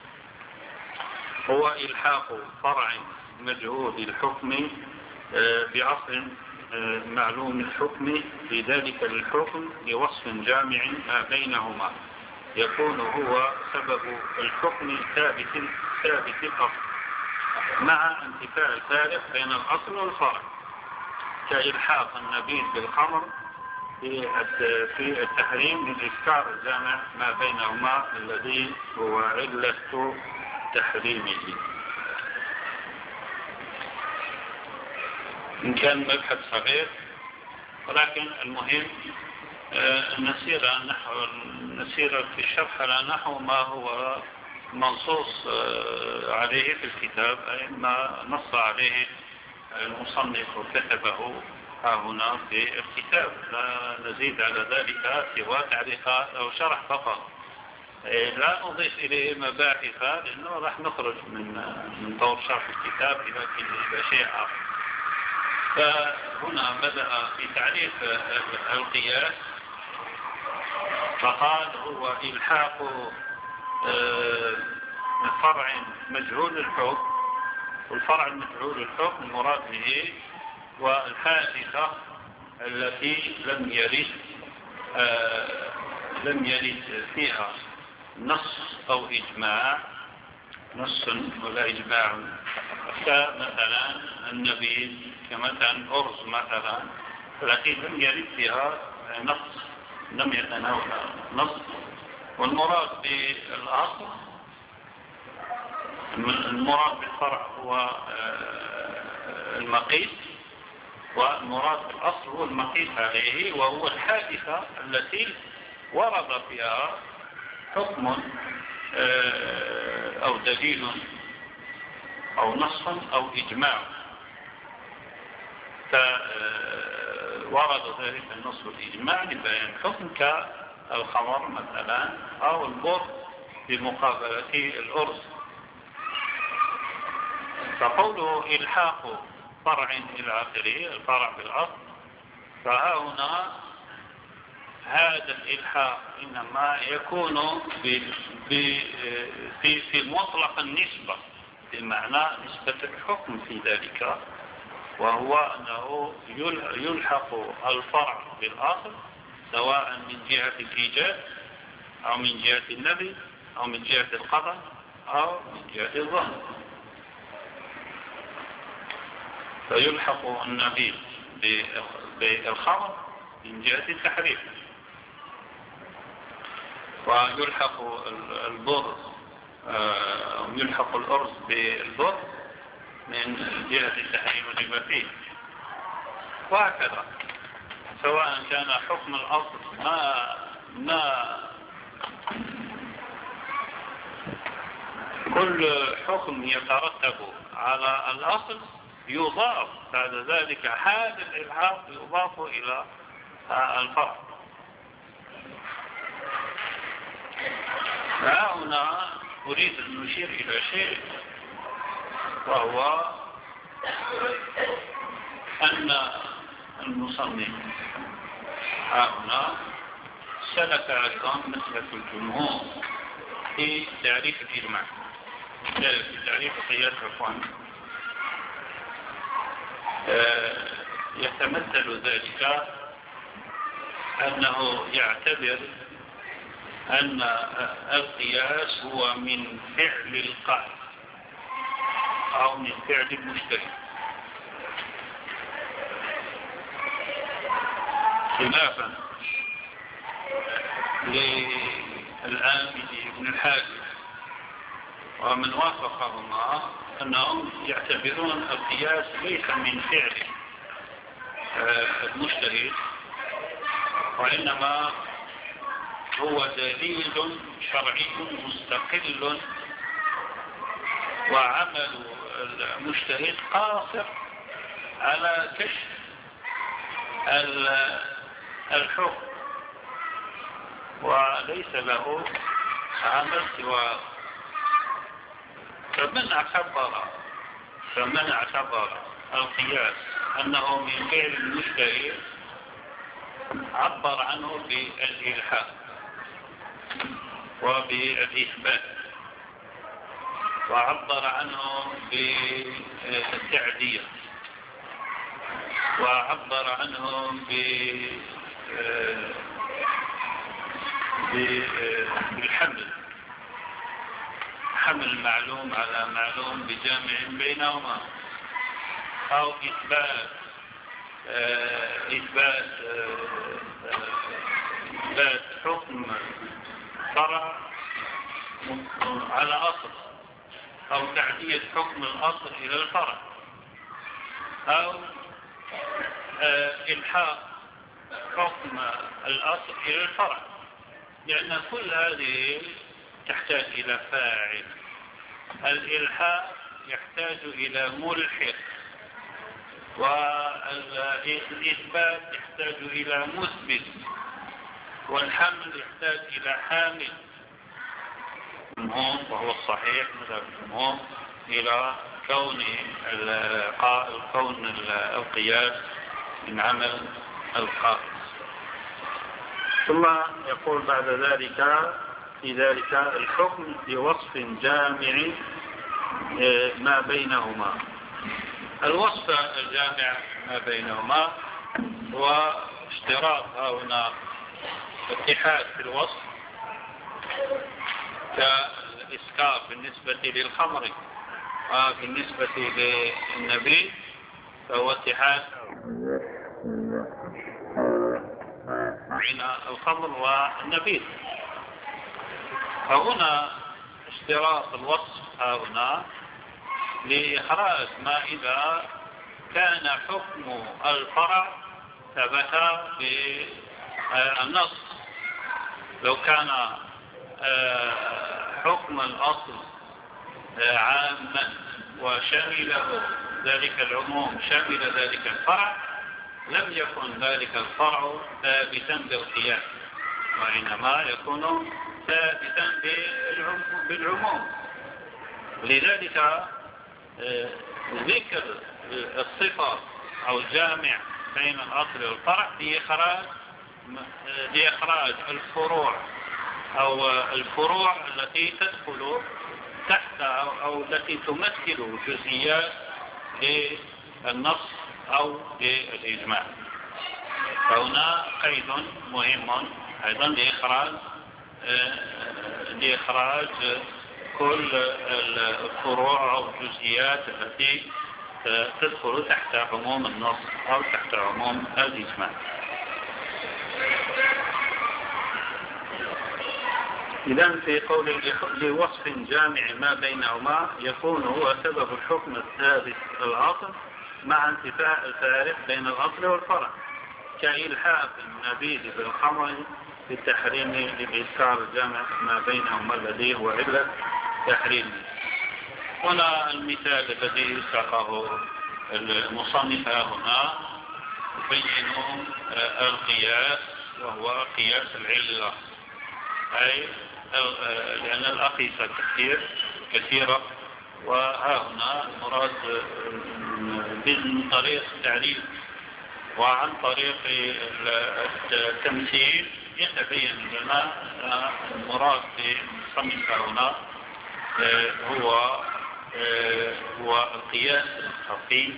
هو إلحاق فرع مجهول الحكم بعصر معلوم الحكم في ذلك الحكم بوصف جامع ما بينهما، يكون هو سبب الحكم ثابت ثابت الأصل مع انتفاء الفارق بين الأصل والفرع، كإلحاق النبيذ بالخمر في التحريم للإسكار الجامع ما بينهما الذي هو علة تحريمه. إن كان مبحث صغير، ولكن المهم نسير نحو نسير في الشرح على نحو ما هو منصوص عليه في الكتاب، أي ما نص عليه المصنف وكتبه ها هنا في الكتاب. لا نزيد على ذلك سوى تعليقات أو شرح فقط، لا نضيف إليه مباحث، لأنه راح نخرج من من طور شرح الكتاب إلى إلى شيء آخر. فهنا بدأ في تعريف القياس، فقال: هو إلحاق فرع مجهول الحكم، والفرع المجهول الحكم المراد به والحادثة التي لم يرد لم يرد فيها نص أو إجماع، نص ولا إجماع، كمثلا النبيذ، كمثلا أرز مثلا، التي لم يرد فيها نص، لم يتناول نص. والمراد بالأصل، المراد بالفرع هو المقيس، والمراد بالأصل هو المقيس عليه، وهو الحادثة التي ورد فيها حكم أو دليل أو نص أو إجماع، فورد ذلك النص والإجماع لبيان حكم كالخمر مثلا أو البر بمقابلة الأرز. فقوله إلحاق فرع إلى آخره، الفرع بالأصل، فها هنا هذا الإلحاق إنما يكون في في في مطلق النسبة، بمعنى نسبة الحكم في ذلك، وهو أنه يلحق الفرع بالأصل سواء من جهة الإيجاب أو من جهة النبي أو من جهة القدر أو من جهة الظن. فيلحق النبي بالخمر من جهة التحريف، ويلحق البر ويلحق الأرز بالبر من جهة التحريم والربا فيه، وهكذا. سواء كان حكم الأصل ما ما كل حكم يترتب على الأصل يضاف بعد ذلك، هذا الإلحاق يضاف إلى الفرع. هنا أريد أن نشير إلى شيء، وهو أن المصنف هنا سلك أيضا مسلك الجمهور في تعريف الإجماع، في تعريف قياس العفوان. يتمثل ذلك أنه يعتبر أن القياس هو من فعل القائل أو من فعل المجتهد، خلافا للآمدي بن الحارث ومن وافقهما أنهم يعتبرون القياس ليس من فعل المجتهد، وإنما هو دليل شرعي مستقل، وعمل المجتهد قاصر على كشف الحكم، وليس له عمل سواه. فمن اعتبر فمن اعتبر القياس أنه من فعل المجتهد عبر عنه بالإلحاق وبالإثبات، وعبر عنه بالتعدية، وعبر عنه بالحمل، حمل معلوم على معلوم بجامع بينهما، أو إثبات إثبات إثبات حكم فرع على أصل، أو تعدية حكم الأصل إلى الفرع، أو إلحاق حكم الأصل إلى الفرع، لأن كل هذه تحتاج إلى فاعل. الإلحاق يحتاج إلى ملحق، والإثبات يحتاج إلى مثبت، والحمل يحتاج إلى حامل. الجمهور وهو الصحيح مذهب الجمهور إلى كون كون القياس من عمل القائس. ثم يقول بعد ذلك في ذلك الحكم بوصف جامع ما بينهما. الوصف الجامع ما بينهما هو اشتراط هنا اتحاد في الوصف، كالإسكار بالنسبة للخمر وبالنسبة للنبيذ فهو اتحاد بين الخمر والنبيذ. فهنا اشتراط الوصف هنا لإخراج ما إذا كان حكم الفرع ثبت بالنص. لو كان حكم الأصل عاما وشمله ذلك العموم شمل ذلك الفرع، لم يكن ذلك الفرع ثابتا بالقياس، وإنما يكون ثابتا بالعموم. لذلك ذكر الصفة أو الجامع بين الأصل والفرع لإخراج لإخراج الفروع أو الفروع التي تدخل تحت أو التي تمثل جزئيات للنص أو للإجماع. فهنا قيد مهم أيضا لإخراج لإخراج كل الفروع أو الجزئيات التي تدخل تحت عموم النص أو تحت عموم الإجماع. إذن في قول لوصف جامع ما بينهما يكون هو سبب الحكم الثابت الأصل مع انتفاء الفارق بين الأصل والفرع، كإلحاق النبيذ بالخمر في التحريم لإذكار الجامع ما بينهما الذي هو علة تحريمه. هنا المثال الذي ساقه المصنف هنا يبين القياس، وهو قياس العلة، أي لأن الأقيسة كثير كثيرة، وها هنا المراد من طريق التعريف وعن طريق التمثيل يتبين لنا المراد بالمصنف هنا هو هو القياس الخفي،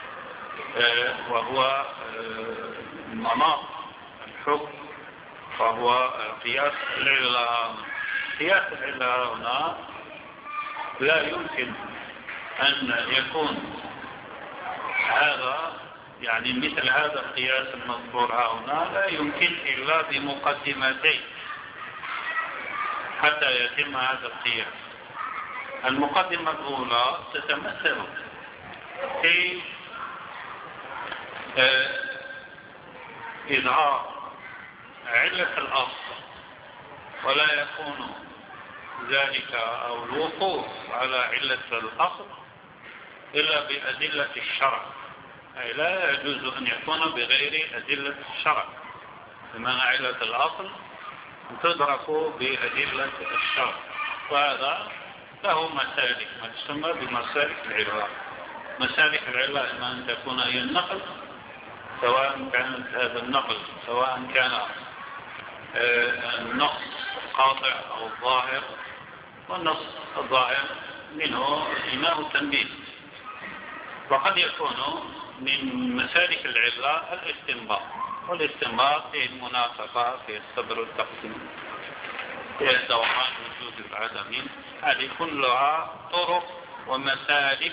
وهو مناط الحكم، وهو قياس العلة. قياس العلة هنا لا يمكن أن يكون هذا يعني مثل هذا القياس المذكور هنا لا يمكن إلا بمقدمتين حتى يتم هذا القياس. المقدمة الأولى تتمثل في إظهار علة الأصل ولا يكون ذلك أو الوقوف على علة الأصل إلا بأدلة الشرع، أي لا يجوز أن يكون بغير أدلة الشرع، بمعنى علة الأصل تدرك بأدلة الشرع. وهذا له مسالك، ما تسمى بمسالك العلة. مسالك العلة إما أن تكون هي النقل، سواء كان هذا النقل سواء كان النص قاطع أو ظاهر، والنص الظاهر منه إيماء التنبيه. وقد يكون من مسالك العلة الاستنباط، والاستنباط في المناسبة في الصبر والتقسيم في دوران وجود العدم. هذه كلها طرق ومسالك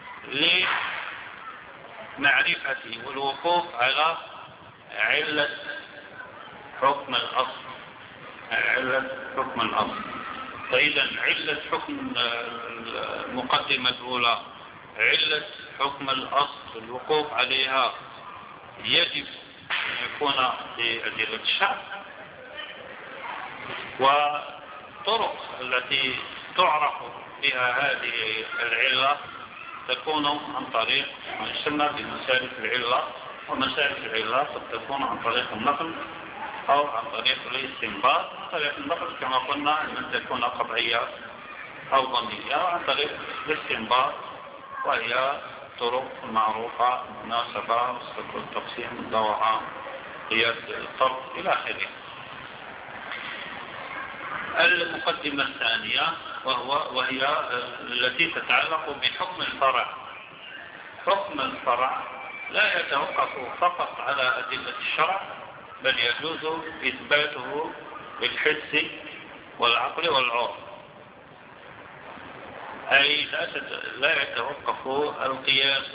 لمعرفة والوقوف على علة حكم الأصل، علة حكم الأصل. فإذا علة حكم المقدمة الأولى، علة حكم الأصل الوقوف عليها يجب أن يكون بأدلة الشرع. والطرق التي تعرف بها هذه العلة تكون عن طريق ما يسمى بمسالك العلة، ومسالك العلة قد تكون عن طريق النقل أو عن طريق الاستنباط. طريق النقل كما قلنا أن تكون قطعية أو ظنية، وعن طريق الاستنباط وهي طرق معروفة، مناسبة، مستقل التقسيم، دوران، قياس الطرف إلى آخره. المقدمة الثانية وهو وهي التي تتعلق بحكم الفرع. حكم الفرع لا يتوقف فقط على أدلة الشرع، بل يجوز إثباته بالحس والعقل والعرف. أي لا يتوقف القياس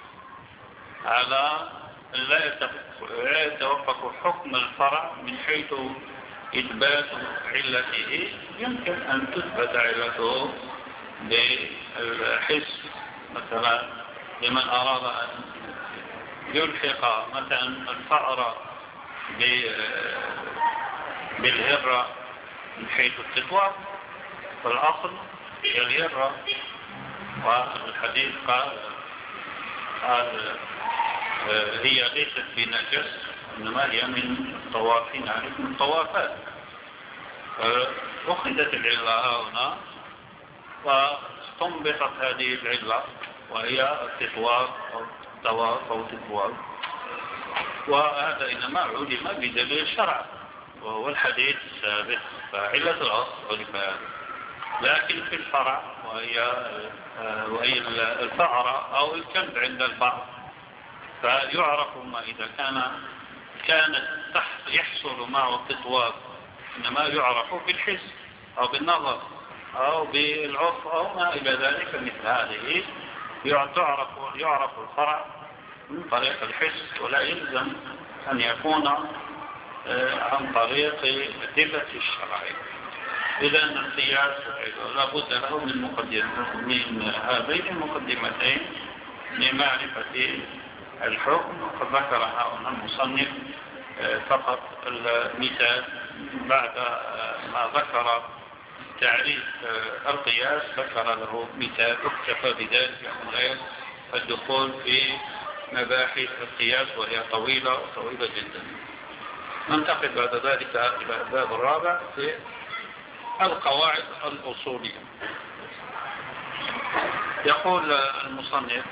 على لا يتوقف حكم الفرع من حيث إثبات علته. يمكن أن تثبت علته بالحس، مثلا لمن أراد أن يلحق مثلا الفأر بالهرة من حيث التطوار، فالأصل هي الهرة. والحديث قال قال هي ليست بنجس، إنما هي من الطوافين عليكم الطوافات. أخذت العلة هنا واستنبطت هذه العلة، وهي التطوار أو الطواف أو التطوار. وهذا إنما علم بدليل الشرع وهو الحديث السابق، فعلة الأصل علم. لكن في الفرع وهي وهي الفأرة أو الكلب عند البعض، فيعرف ما إذا كان كانت تحت يحصل معه التطواب، إنما يعرف بالحس أو بالنظر أو بالعرف أو ما إلى ذلك. مثل هذه يعرف يعرف الفرع من طريق الحس، ولا يلزم أن يكون عن طريق أدلة الشرع. إذا القياس لا بد له من مقدمة من هذين المقدمتين لمعرفة الحكم. وقد ذكرها هنا المصنف فقط المثال بعد ما ذكر تعريف القياس، ذكر له مثال اكتفى بذلك من غير الدخول في مباحث القياس وهي طويلة طويلة جدا. ننتقل بعد ذلك إلى الباب الرابع في القواعد الأصولية. يقول المصنف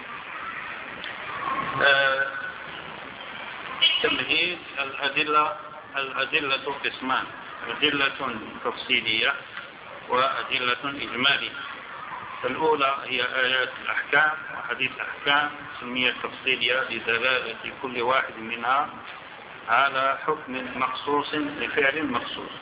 تمهيد الأدلة. الأدلة قسمان: أدلة تفصيلية وأدلة إجمالية. الأولى هي آيات الأحكام وحديث الأحكام، سميت تفصيلية لدلالة كل واحد منها على حكم مخصوص لفعل مخصوص.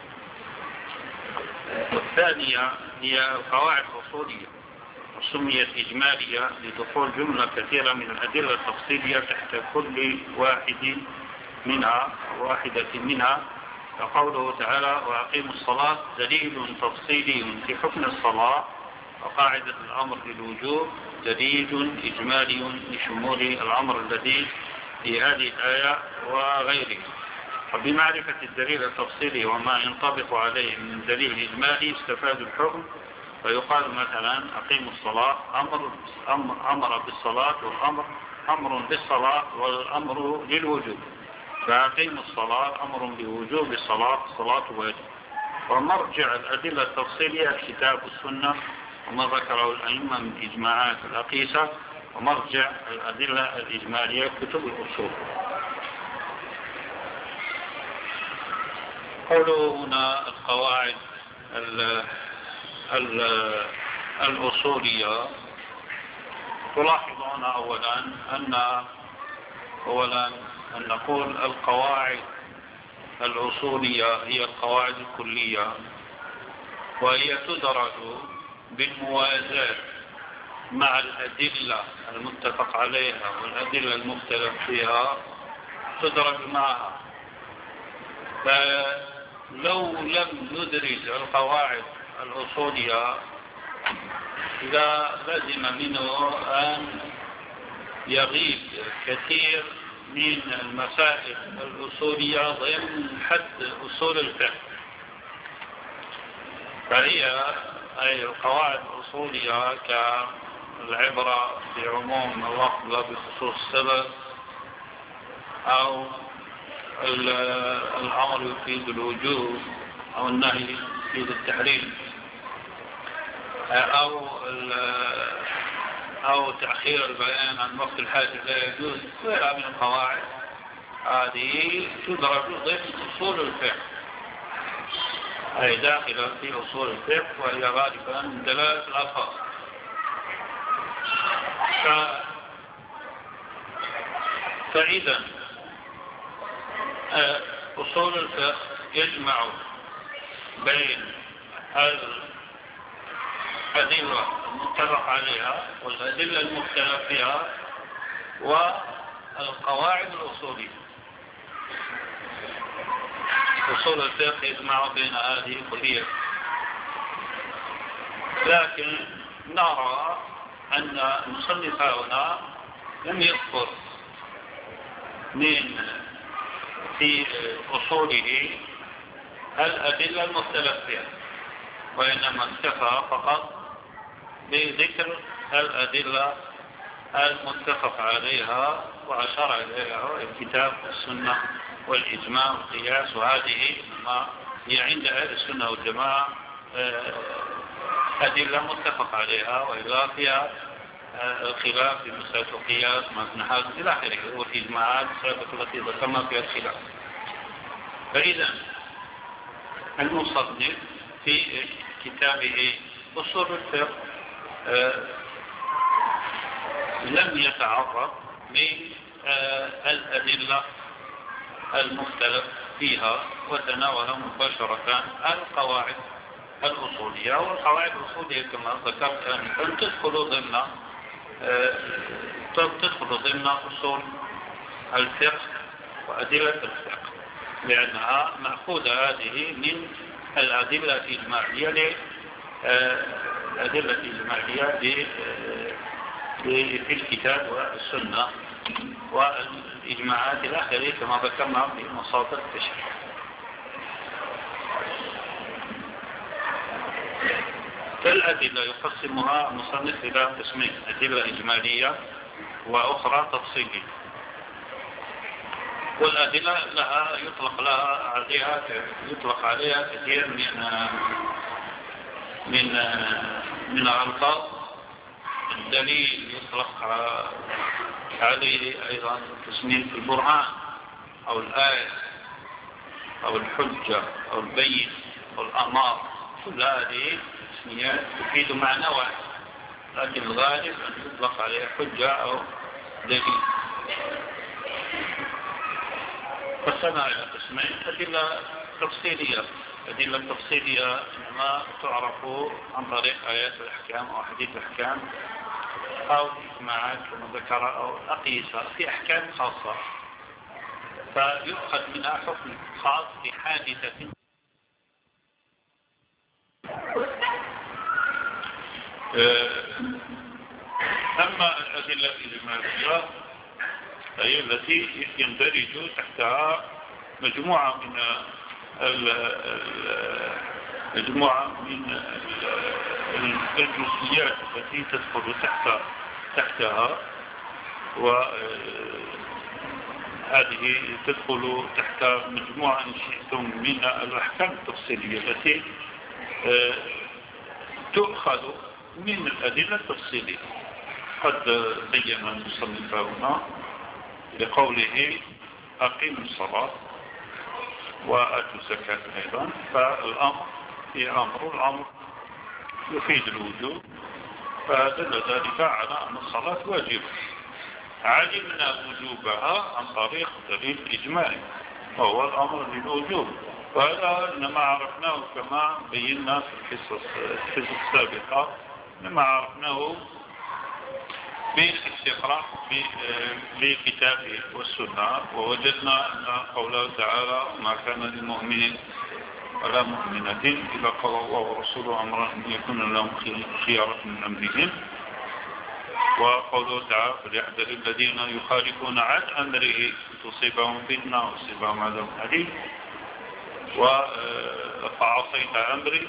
والثانية هي القواعد الأصولية وسميت إجمالية لدخول جملة كثيرة من الأدلة التفصيلية تحت كل واحد منها واحدة منها. فقوله تعالى: وأقيموا الصلاة دليل تفصيلي في حكم الصلاة، وقاعدة الأمر للوجوب دليل إجمالي لشمول الأمر الذي في هذه الآية وغيره. وبمعرفة الدليل التفصيلي وما ينطبق عليه من دليل إجمالي استفاد الحكم، فيقال مثلا أقيموا الصلاة، أمر, أمر بالصلاة، والأمر أمر بالصلاة والأمر للوجوب، فأقيموا الصلاة أمر بوجوب الصلاة، الصلاة واجب. ومرجع الأدلة التفصيلية الكتاب والسنة وما ذكره الأئمة من إجماعات الأقيسة، ومرجع الأدلة الإجمالية كتب الأصول. قولوا هنا القواعد ال ال الأصولية، تلاحظون أولا أن أولا أن نقول القواعد الأصولية هي القواعد الكلية، وهي تدرج بالموازاة مع الأدلة المتفق عليها والأدلة المختلف فيها، تدرج معها. فلو لم ندرج القواعد الأصولية لا لازم منه أن يغيب كثير من المسائل الأصولية ضمن حد أصول الفقه. فهي أي القواعد الأصولية كالعبرة بعموم اللفظ لا بخصوص السبب، أو الأمر يفيد الوجوب، أو النهي يفيد التحريم، أو أو تأخير البيان عن وقت الحاجة لا يجوز، غيرها من القواعد هذه تدرج ضمن أصول الفقه، أي داخلة في أصول الفقه، وهي غالبا من دلالة الألفاظ. فإذا أصول الفقه يجمع بين الأدلة المتفق عليها والأدلة المختلف فيها والقواعد الأصولية. أصول الفقه يجمع بين هذه كلية، لكن نرى أن المصنف هنا لم يذكر من في أصوله الأدلة المختلف فيها، وإنما اكتفى فقط بذكر الأدلة المتفق عليها وأشار إليها الكتاب والسنة والإجماع والقياس، وهذه ما هي عند أهل السنة والجماعة أدلة متفق عليها، وإلا فيها الخلاف في مسألة القياس مع ابن حزم إلى آخره، وفي إجماعات السابقة التي ذكرنا فيها الخلاف. فإذا المصنف في كتابه أصول الفقه لم يتعرض للأدلة المختلف فيها، وتناول مباشرة القواعد الأصولية. والقواعد الأصولية كما ذكرت أن تدخل ضمن تدخل ضمن أصول الفقه وأدلة الفقه، لأنها مأخوذة هذه من الأدلة الإجمالية الأدلة الإجمالية في الكتاب والسنة والإجماعات الآخرة كما ذكرنا في مصادر التشريع. فالأدلة يقسمها المصنف إلى قسمين: أدلة إجمالية وأخرى تفصيلية. والأدلة لها يطلق لها عليها يطلق عليها كثير من من من الألفاظ. الدليل يطلق عليه أيضا قسمين: البرهان أو الآية أو الحجة أو البين أو الأمار. كل هذه اسميات تفيد معنى واحد، لكن الغالب أن يطلق عليها حجة أو دليل. قسمها إلى قسمين: أدلة تفصيلية. الأدلة التفصيلية إنما تعرف عن طريق آيات الأحكام أو حديث الأحكام أو إجماعات كما ذكر أو أقيسة في أحكام خاصة، فيؤخذ منها حكم خاص لحادثة. أما الأدلة الإجمالية هي التي يندرج تحتها مجموعة من مجموعة من الجزئيات التي تدخل تحت تحتها، وهذه تدخل تحت مجموعة إن شئتم من الأحكام التفصيلية التي تؤخذ من الأدلة التفصيلية. قد بين المصنف هنا لقوله أقيموا الصلاة وآتوا الزكاة أيضا، فالأمر في أمر الأمر يفيد الوجوب، فدل ذلك على أن الصلاة واجبة. علمنا وجوبها عن طريق دليل إجمالي وهو الأمر بالوجوب، وهذا إنما عرفناه كما بينا في الحصص السابقة، إنما عرفناه بالاستقراء بالكتاب والسنة، ووجدنا أن قوله تعالى ما كان للمؤمن ولا مؤمنة إذا قضى الله ورسوله أمرا أن يكون لهم خيارة من أمرهم، وقوله تعالى فليحذر الذين يخالفون عن أمره تصيبهم فتنة وتصيبهم عذاب أليم، وفعصيت أمري،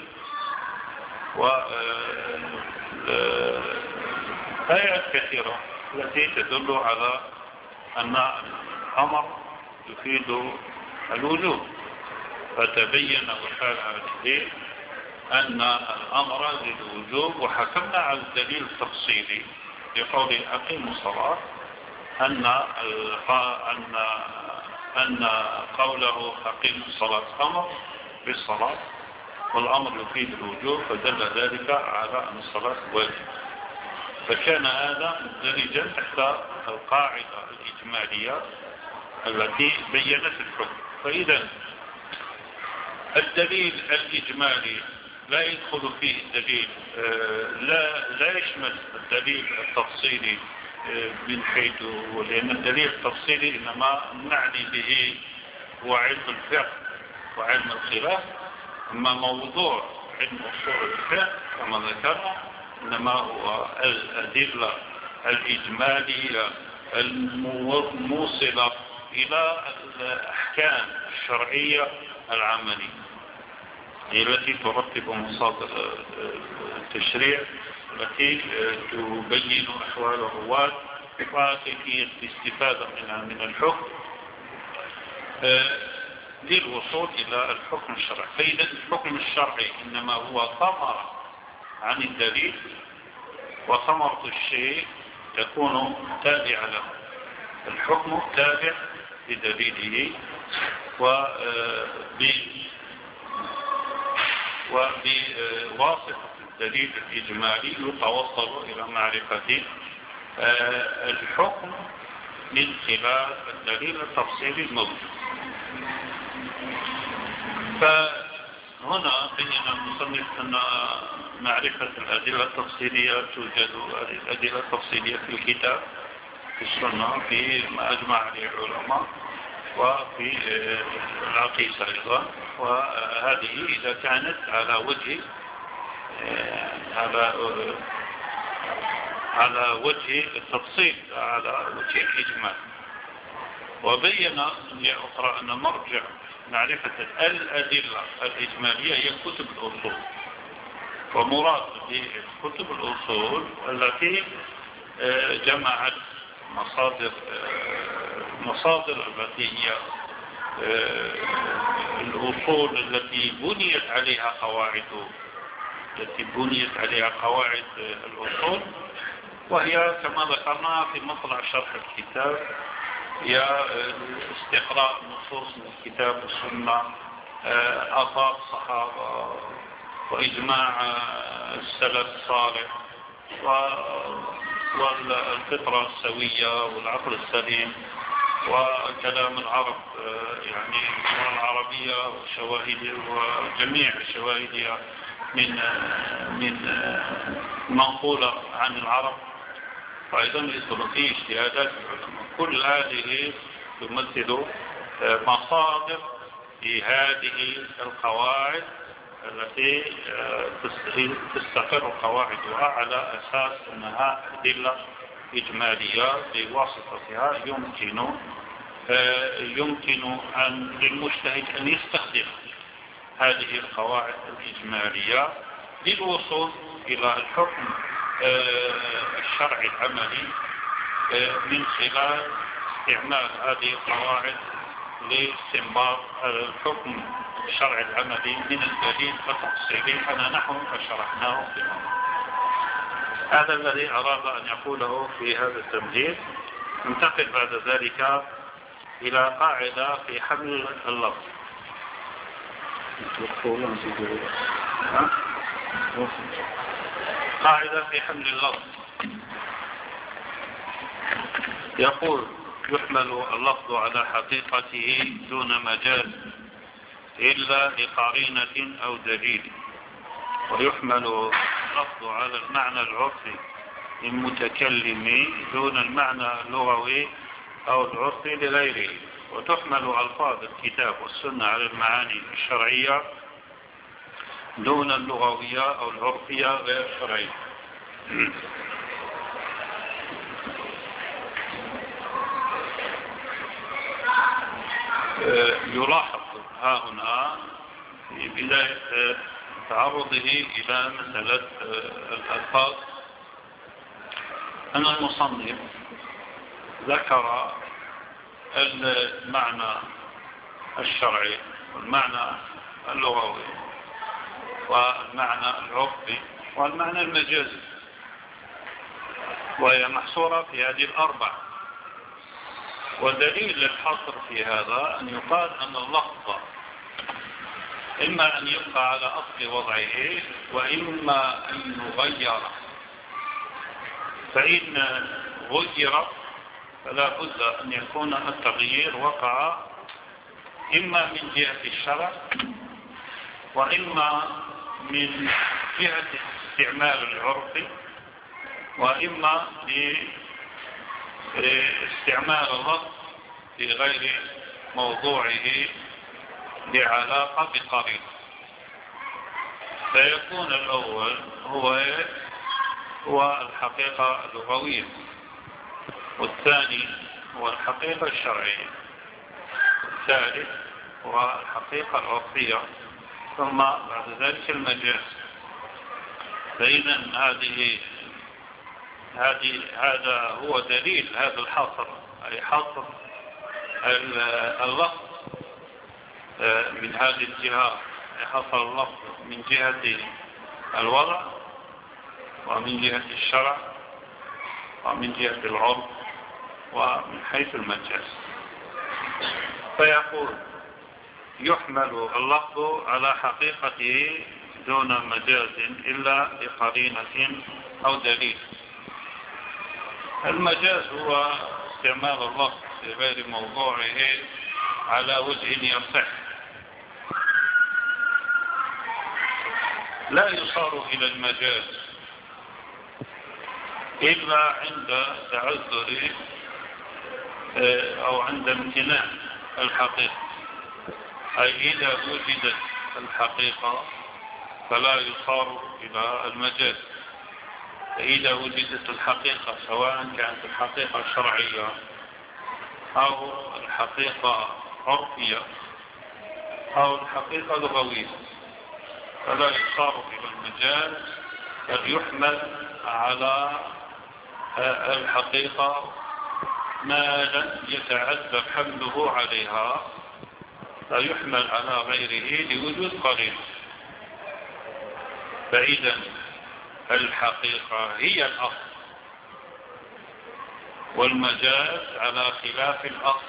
وآيات كثيرة التي تدل على أن الأمر يفيد الوجوب. فتبين وحال هذه أن الأمر للوجوب، وحكمنا على الدليل التفصيلي لقول أقيموا الصلاة أن أن أن قوله أقيموا الصلاة أمر بالصلاة، والأمر يفيد الوجوب، فدل ذلك على أن الصلاة واجب. فكان هذا مندرجا تحت القاعدة الإجمالية التي بينت الحكم. فإذا الدليل الإجمالي لا يدخل فيه الدليل، لا لا يشمل الدليل التفصيلي من حيث، لأن الدليل التفصيلي إنما نعني به هو علم الفقه وعلم الخلاف، أما موضوع علم أصول الفقه كما ذكرنا إنما هو الأدلة الإجمالية الموصلة إلى الأحكام الشرعية العملية التي ترتب مصادر التشريع، التي تبين أحوال الرواة وكيفية الاستفادة منها من الحكم للوصول إلى الحكم الشرعي. فإذا الحكم الشرعي إنما هو ثمرة عن الدليل، وثمرة الشيء تكون تابعة له. الحكم تابع لدليله، وبواسطة الدليل الإجمالي يتوصل إلى معرفة الحكم من خلال الدليل التفصيلي الموجود. فهنا بين المصنف أن معرفة الأدلة التفصيلية توجد الأدلة التفصيلية في الكتاب في السنة في ما أجمع عليه العلماء وفي العقيدة أيضا، وهذه إذا كانت على وجه على على وجه التفصيل على وجه الإجمال. وبين مرة أخرى أن مرجع معرفة الأدلة الإجمالية هي كتب الأصول، ومراد بكتب الأصول التي جمعت مصادر مصادر التي هي الأصول التي بنيت عليها قواعد التي بنيت عليها قواعد الأصول، وهي كما ذكرنا في مطلع شرح الكتاب هي استقراء نصوص من الكتاب والسنة، آثار الصحابة وإجماع السلف الصالح والفطرة السوية والعقل السليم وكلام العرب، يعني اللغة العربية وشواهد وجميع شواهدها من من منقولة عن العرب، وأيضا يدخل فيه اجتهادات العلماء. كل هذه تمثل مصادر في هذه القواعد التي تستقر قواعدها على أساس أنها أدلة إجمالية بواسطتها يمكن يمكن أن للمجتهد أن يستخدم هذه القواعد الإجمالية للوصول إلى الحكم الشرعي العملي من خلال استعمال هذه القواعد لاستنباط الحكم الشرعي العملي من الدليل التفصيلي على نحو ما شرحناه في الماضي. هذا الذي أراد أن يقوله في هذا التمهيد. ننتقل بعد ذلك إلى قاعدة في حمل اللفظ. قاعدة في حمل اللفظ يقول: يحمل اللفظ على حقيقته دون مجاز إلا لقرينة أو دليل، ويحمل اللفظ على المعنى العرفي للمتكلم دون المعنى اللغوي أو العرفي لغيره، وتحمل ألفاظ الكتاب والسنة على المعاني الشرعية دون اللغوية أو العرفية غير الشرعية. يلاحظ ها هنا في بداية تعرضه إلى مسألة الألفاظ أن المصنف ذكر المعنى الشرعي والمعنى اللغوي والمعنى العرفي والمعنى المجازي، وهي محصورة في هذه الأربع. ودليل الحصر في هذا أن يقال أن اللفظ إما أن يبقى على أصل وضعه وإما أن يغير، فإن غير فلا بد أن يكون التغيير وقع إما من جهة الشرع وإما من جهة استعمال العرف وإما لاستعمال اللفظ في غير موضوعه لعلاقة بقرينة. فيكون الأول هو هو الحقيقة اللغوية، والثاني هو الحقيقة الشرعية، والثالث هو الحقيقة العرفية، ثم بعد ذلك المجاز. فإذا هذه هذه هذا هو دليل هذا الحصر، أي حصر اللفظ من هذه الجهة، حصر اللفظ من جهة الوضع ومن جهة الشرع ومن جهة العرف ومن حيث المجاز. فيقول: يحمل اللفظ على حقيقته دون مجاز إلا لقرينة أو دليل. المجاز هو استعمال اللفظ في غير موضوعه على وجه يصح، لا يصار إلى المجاز إلا عند تعذر أو عند امتناع الحقيقة، أي إذا وجدت الحقيقة فلا يصار إلى المجاز. فإذا وجدت الحقيقة سواء كانت الحقيقة شرعية أو الحقيقة عرفية أو الحقيقة لغوية فلا يصار إلى المجاز، بل يحمل على الحقيقة ما لم يتعذر حمله عليها، فيحمل على غيره لوجود قرينة. فإذا الحقيقة هي الأصل، والمجاز على خلاف الأصل،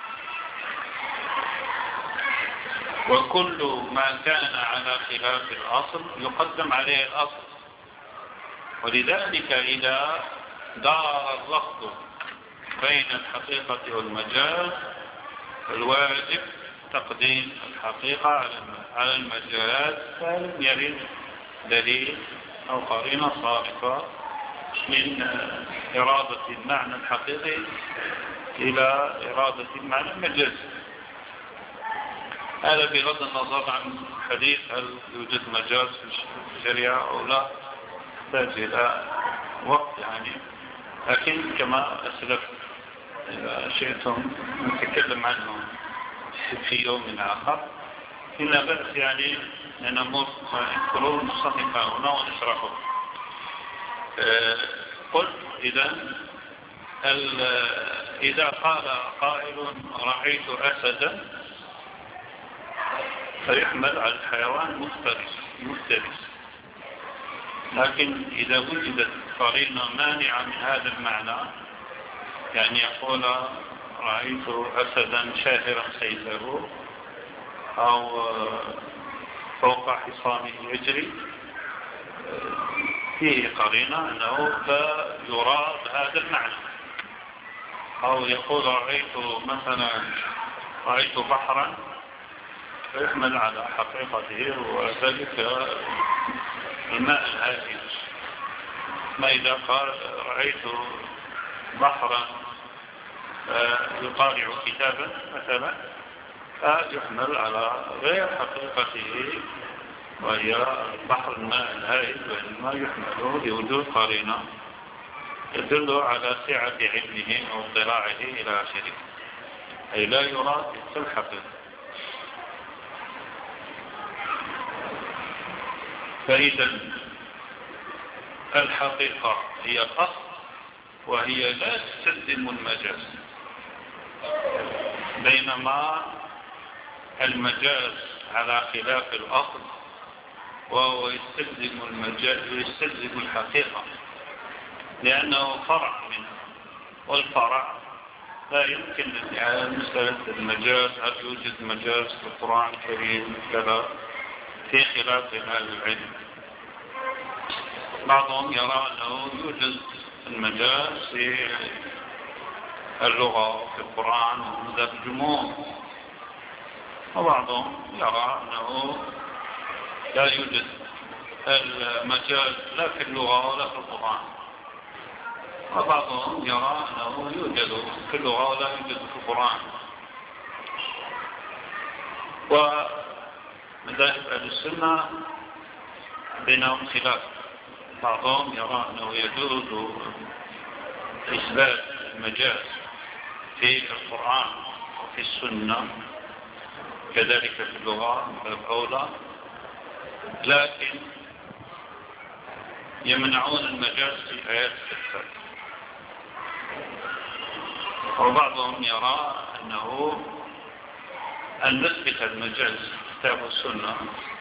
وكل ما كان على خلاف الأصل يقدم عليه الأصل. ولذلك إذا دار اللفظ بين الحقيقة والمجاز الواجب تقديم الحقيقة على المجاز، فلم يرد دليل أو قرينة صارفة من إرادة المعنى الحقيقي إلى إرادة المعنى المجازي. هذا بغض النظر عن حديث هل يوجد مجاز في الشريعة أو لا، يحتاج إلى وقت يعني، لكن كما أسلفت إذا شئتم نتكلم عنه في يوم آخر. إلا بأس يعني نمر نذكروا المصنف هنا ونشرحه. أه قلت إذا إذا قال قائل رأيت أسدا فيحمل على الحيوان مفترس مفترس، لكن إذا وجدت قرينة مانعة من هذا المعنى، يعني يقول رأيت أسدا شاهرا سيفه أو فوق حصانه يجري، فيه قرينة أنه لا يراد هذا المعنى. أو يقول رأيت مثلا رأيت بحرا فيحمل على حقيقته وذلك الماء الهادئ. ما إذا قال رأيت بحرا يطالع كتابا مثلا فيحمل على غير حقيقته وهي بحر الماء الهائل، وإنما يحمل لوجود قرينة يدل على سعة علمه أو اطلاعه إلى آخره، أي لا يراد في الحقيقة. فإذا الحقيقة هي الأصل، وهي لا تستلزم المجاز، بينما المجاز على خلاف الأصل وهو يستلزم المجاز ويستلزم الحقيقة، لأنه فرع منه، والفرع لا يمكن مسألة المجاز. هل يوجد مجاز في القرآن الكريم كذا؟ في خلاف أهل العلم. بعضهم يرى أنه يوجد المجاز في اللغة وفي القرآن ومذهب الجمهور، وبعضهم يرى أنه لا يوجد المجاز لا في اللغة ولا في القرآن، وبعضهم يرى أنه يوجد في اللغة ولا يوجد في القرآن. ومذاهب أهل السنة بينهم خلاف. بعضهم يرى أنه يجوز إثبات المجاز في القرآن وفي السنة كذلك في اللغة والأولى، لكن يمنعون المجاز في آيات الصفات. وبعضهم يرى أنه أن نثبت المجاز في الكتاب والسنة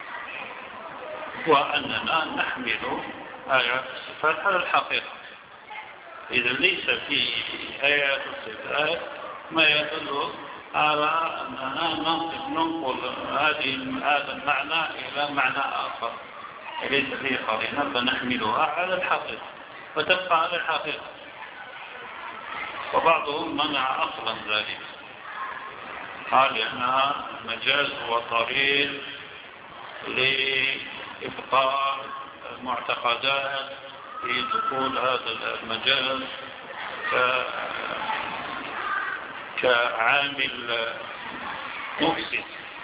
وأننا نحمل آيات الصفات على الحقيقة. إذا ليس في آيات الصفات ما يدل على أننا ننقل هذا المعنى إلى معنى آخر ليس فيه قرينة، فنحملها على الحقيقة وتبقى على الحقيقة. وبعضهم منع أصلا ذلك، قال أنها مجاز وطريق لإبطال المعتقدات في دخول هذا المجاز كعامل مفسد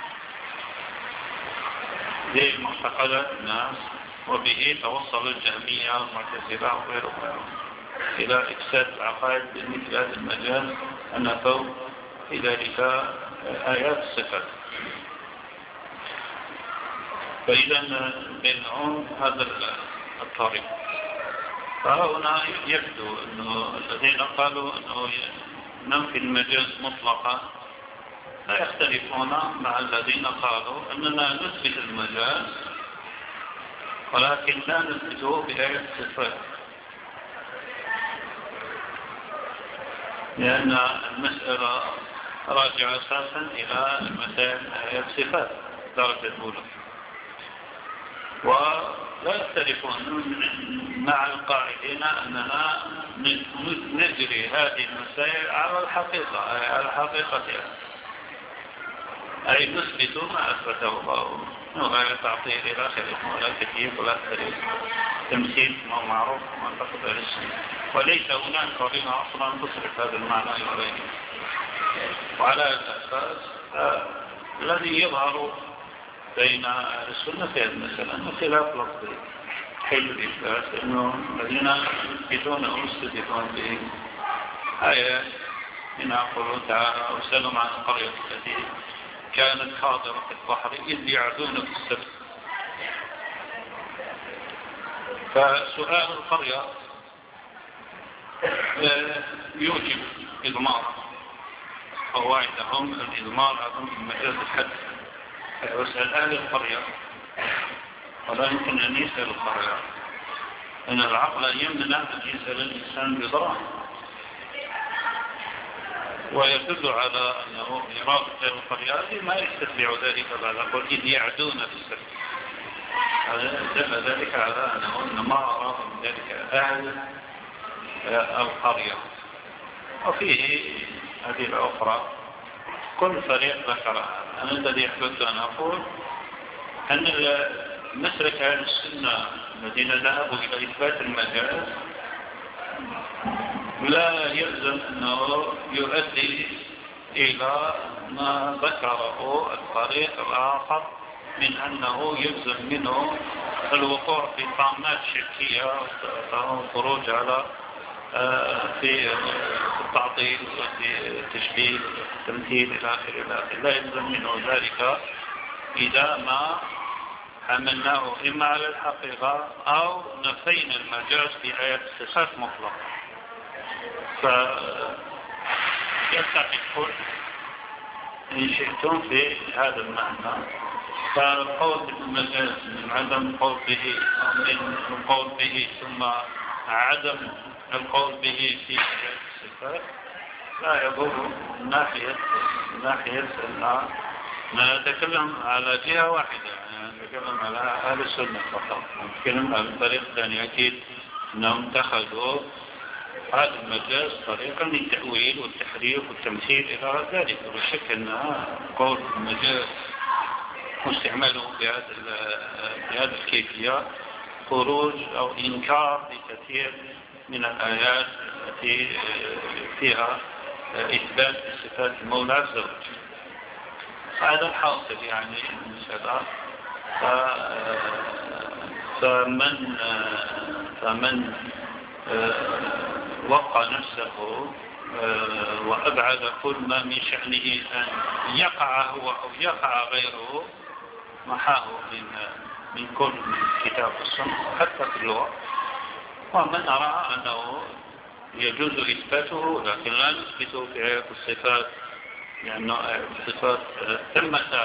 لمعتقدات الناس، وبه توصل الجهمية والمعتزلة وغيرهم إلى إفساد العقائد بمثل هذا المجال، أن فوق في ذلك آيات الصفات. فإذا بينهم هذا الطريق. فهنا يبدو أنه الذين قالوا أنه ننفي المجاز مطلقا لا يختلفون مع الذين قالوا أننا نثبت المجاز ولكن لا نثبته بآيات الصفات، لأن المسألة راجعة أساسا إلى مسائل آيات الصفات درجة الأولى. ولا يختلفون مع القاعدين أننا نجري هذه المسائل على الحقيقة، على حقيقتها، أي نثبت ما أثبته الله من غير تعطيل إلى آخره، ولا تكييف ولا تحريف تمثيل ما معروف ما تقبل السنة، وليس هناك قرينة أصلا تصرف هذا المعنى إليه. وعلى الأساس الذي يظهر بين السنة في هذه المسألة أنه خلاف لفظي حيث الإثبات، أنه الذين يثبتون أو يستدفون بآيات منها قوله تعالى وسلم عن القرية التي كانت حاضرة في البحر إذ يعدون في السبت. فسؤال القرية يوجب إضمار قواعدهم، الإضمار أظن في مجال الحد. واسأل أهل القرية ولا يمكن أن يسأل القرية، أن العقل يمنع أن يسأل الإنسان بضرام، ويدل على أنه إرادة القرية ما يستتبع ذلك بعد قول إذ يعدون في السبت. دل ذلك على أنه إنما أراد من ذلك أهل القرية. وفيه أدلة أخرى كل فريق ذكرها. أنا الذي أحببت أن أقول أن مسلك أهل السنة الذين ذهبوا إلى إثبات المجاز لا يلزم أنه يؤدي إلى ما ذكره الفريق الآخر من أنه يلزم منه الوقوع في طامات شركية والخروج على في التعطيل وفي التشبيه والتمثيل إلى آخره إلى آخره. لا يلزم منه ذلك إذا ما حملناه إما على الحقيقة أو نفينا المجاز في آيات الصفات مطلقة. فيلتقي الكل إن شئتم في هذا المعنى. فالقول بالمجاز من عدم القول به من القول به ثم عدم القول به في آيات الصفات لا يضر من ناحية ناحية أن نتكلم على جهة واحدة، يعني نتكلم على أهل السنة فقط. نتكلم على الطريق الثاني أكيد أنهم اتخذوا هذا المجاز طريقا للتأويل والتحريف والتمثيل إلى ذلك. ولا شك أن قول المجاز واستعماله بهذه الكيفية خروج أو إنكار لكثير من الآيات التي فيها إثبات صفات المولى عز وجل. هذا الحاصل يعني المسألة. فمن فمن وقع نفسه وأبعد كل ما من شأنه أن يقع هو أو يقع غيره محاه من من كل كتاب السنة حتى في اللغة. ومن أرى أنه يجوز إثباته لكن لا نثبته في آيات الصفات، لأن آيات الصفات ثمة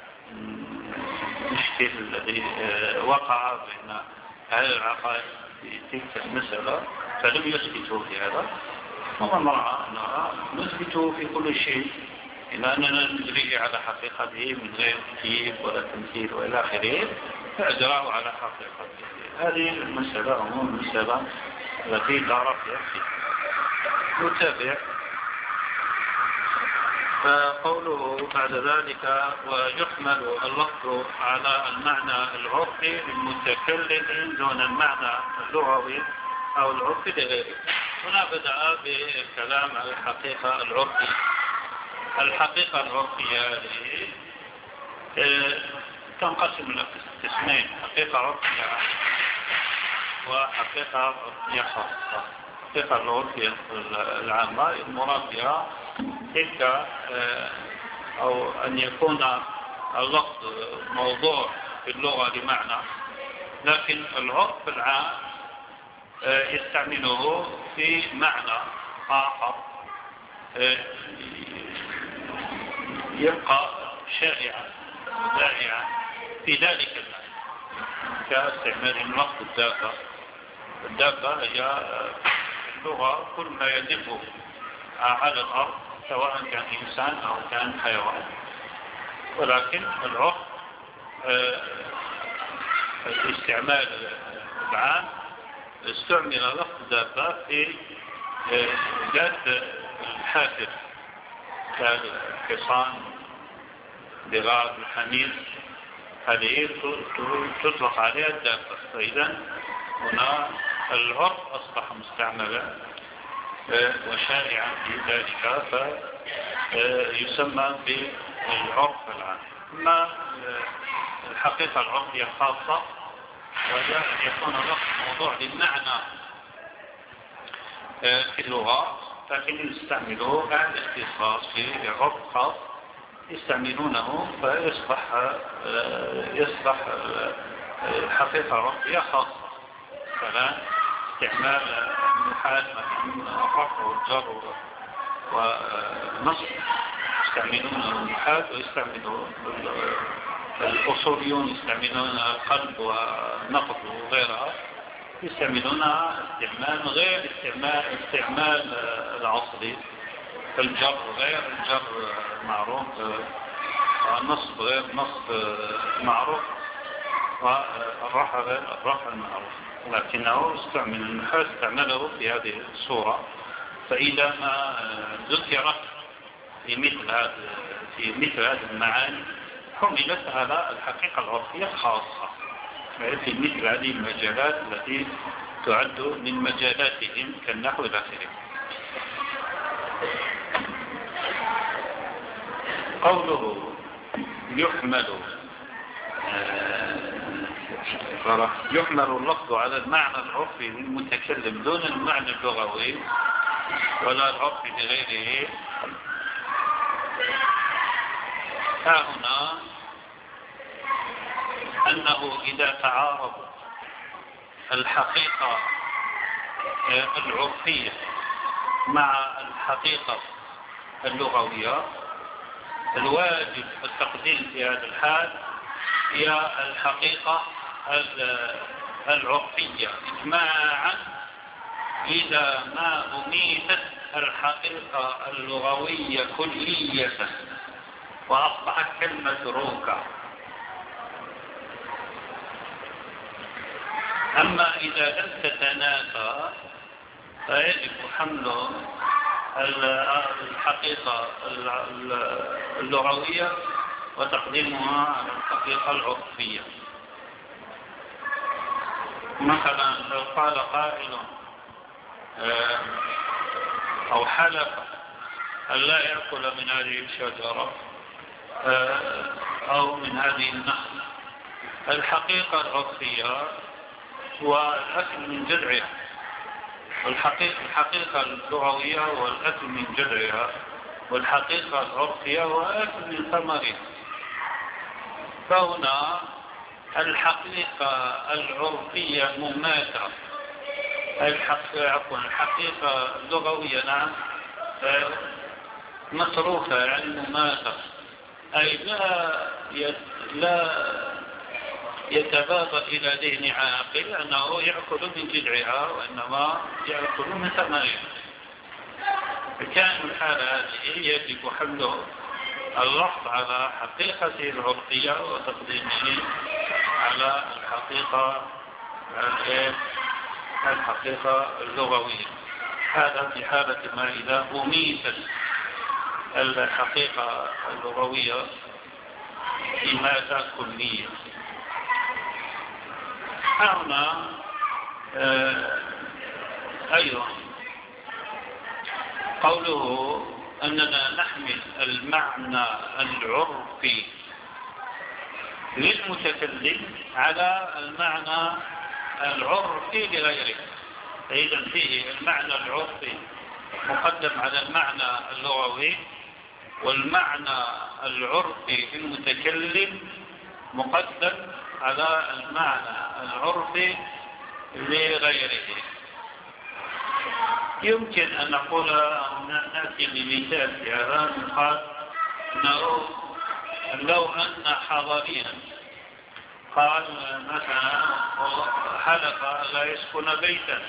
المشكل الذي وقع بين أهل العقائد في تلك المسألة فلم يثبته في هذا. ومن رأى أننا نثبته في كل شيء إلا أننا ندريه على حقيقته من غير تكييف ولا تمثيل وإلى آخره فأجراه على حقيقته. هذه المسألة أو المسألة التي لا رفض فيها. نتابع. فقوله بعد ذلك ويحمل اللفظ على المعنى العرفي للمتكلم دون المعنى اللغوي أو العرفي لغيره. هنا بدأ بالكلام على الحقيقة العرفية. الحقيقة العرفية هذه تنقسم إلى قسمين: حقيقة عرفية وحقيقة عرفية خاصة. الحقيقة العرفية العامة المراد بها تلك أو أن يكون اللفظ موضوع في اللغة لمعنى، لكن العرف العام يستعمله في معنى آخر يبقى شائعا دائعا في ذلك المعنى، كاستعمال اللفظ الدابة. الدابة هي اللغة كل ما يدب على الأرض سواء كان إنسان أو كان حيوان. ولكن العرف الاستعمال العام استعمل لفظ دابة في ذات الحافر كالحصان بغار الحمير، هذه تطلق عليها الدابة. فإذا هنا العرف أصبح مستعملا وشائعا في ذلك فيسمى بالعرف العام. أما الحقيقة العرفية الخاصة وهي أن يكون اللفظ موضوع للمعنى في اللغة، لكن يستعملوا أهل الاختصاص في عرف خاص يستعملونه فيصبح يصبح حقيقة عرفية خاصة. فلا استعمال النحاة مثلا الرفع والجر ونصب يستعملون النحاة ويستعملون الأصوليون يستعملون القلب والنقد وغيرها يستعملونها استعمال غير استعمال استعمال العصري. فالجر غير الجر معروف والنصب غير نصب معروف والرفع غير الرفع المعروف، لكنه استعمل النحاة استعمله في هذه الصورة. فإذا ما ذكرت في مثل هذا في مثل هذه المعاني حملت على الحقيقة العرفية الخاصة في مثل هذه المجالات التي تعد من مجالاتهم كالنحو الآخر. قوله يحمل يحمل اللفظ على المعنى العرفي للمتكلم دون المعنى اللغوي ولا العرفي لغيره. ها هنا أنه إذا تعارض الحقيقة العرفية مع الحقيقة اللغوية الواجب التقديم في هذا الحال هي الحقيقة العرفية إجماعا إذا ما أميتت الحقيقة اللغوية كلية وأصبحت كالمتروكة. أما إذا لم تتنافى فيجب حمل الحقيقة اللغوية وتقديمها على الحقيقة العرفية. مثلا لو قال قائل أو حلف أن لا يأكل من هذه الشجرة أو من هذه النخلة، الحقيقة العرفية والأكل من جذعها، والحقيقة الحقيقة اللغوية والأكل من جذعها، والحقيقة العرفية والأكل من ثمرها. فهنا الحقيقة العرفية مماتة، الحقيقة الحقيقة اللغوية نعم مصروفة يعني مماتة، أي لا لا يتبادر إلى ذهن عاقل أنه يأكل من جذعها وإنما يأكل من ثمرها. فكان الحالة هذه يجب حمله اللفظ على حقيقته العرفية وتقديمه على الحقيقة الحقيقة اللغوية. هذا في حالة ما إذا أميتت الحقيقة اللغوية إماتة كلية. هنا أيضا قوله أننا نحمل المعنى العرفي للمتكلم على المعنى العرفي لغيره. فإذا فيه المعنى العرفي مقدم على المعنى اللغوي، والمعنى العرفي للمتكلم مقدم على المعنى العرفي لغيره. يمكن أن نقول نأتي بمثال في هذا، قال أنه لو أن حضريا قال مثلا حلف لا يسكن بيتا،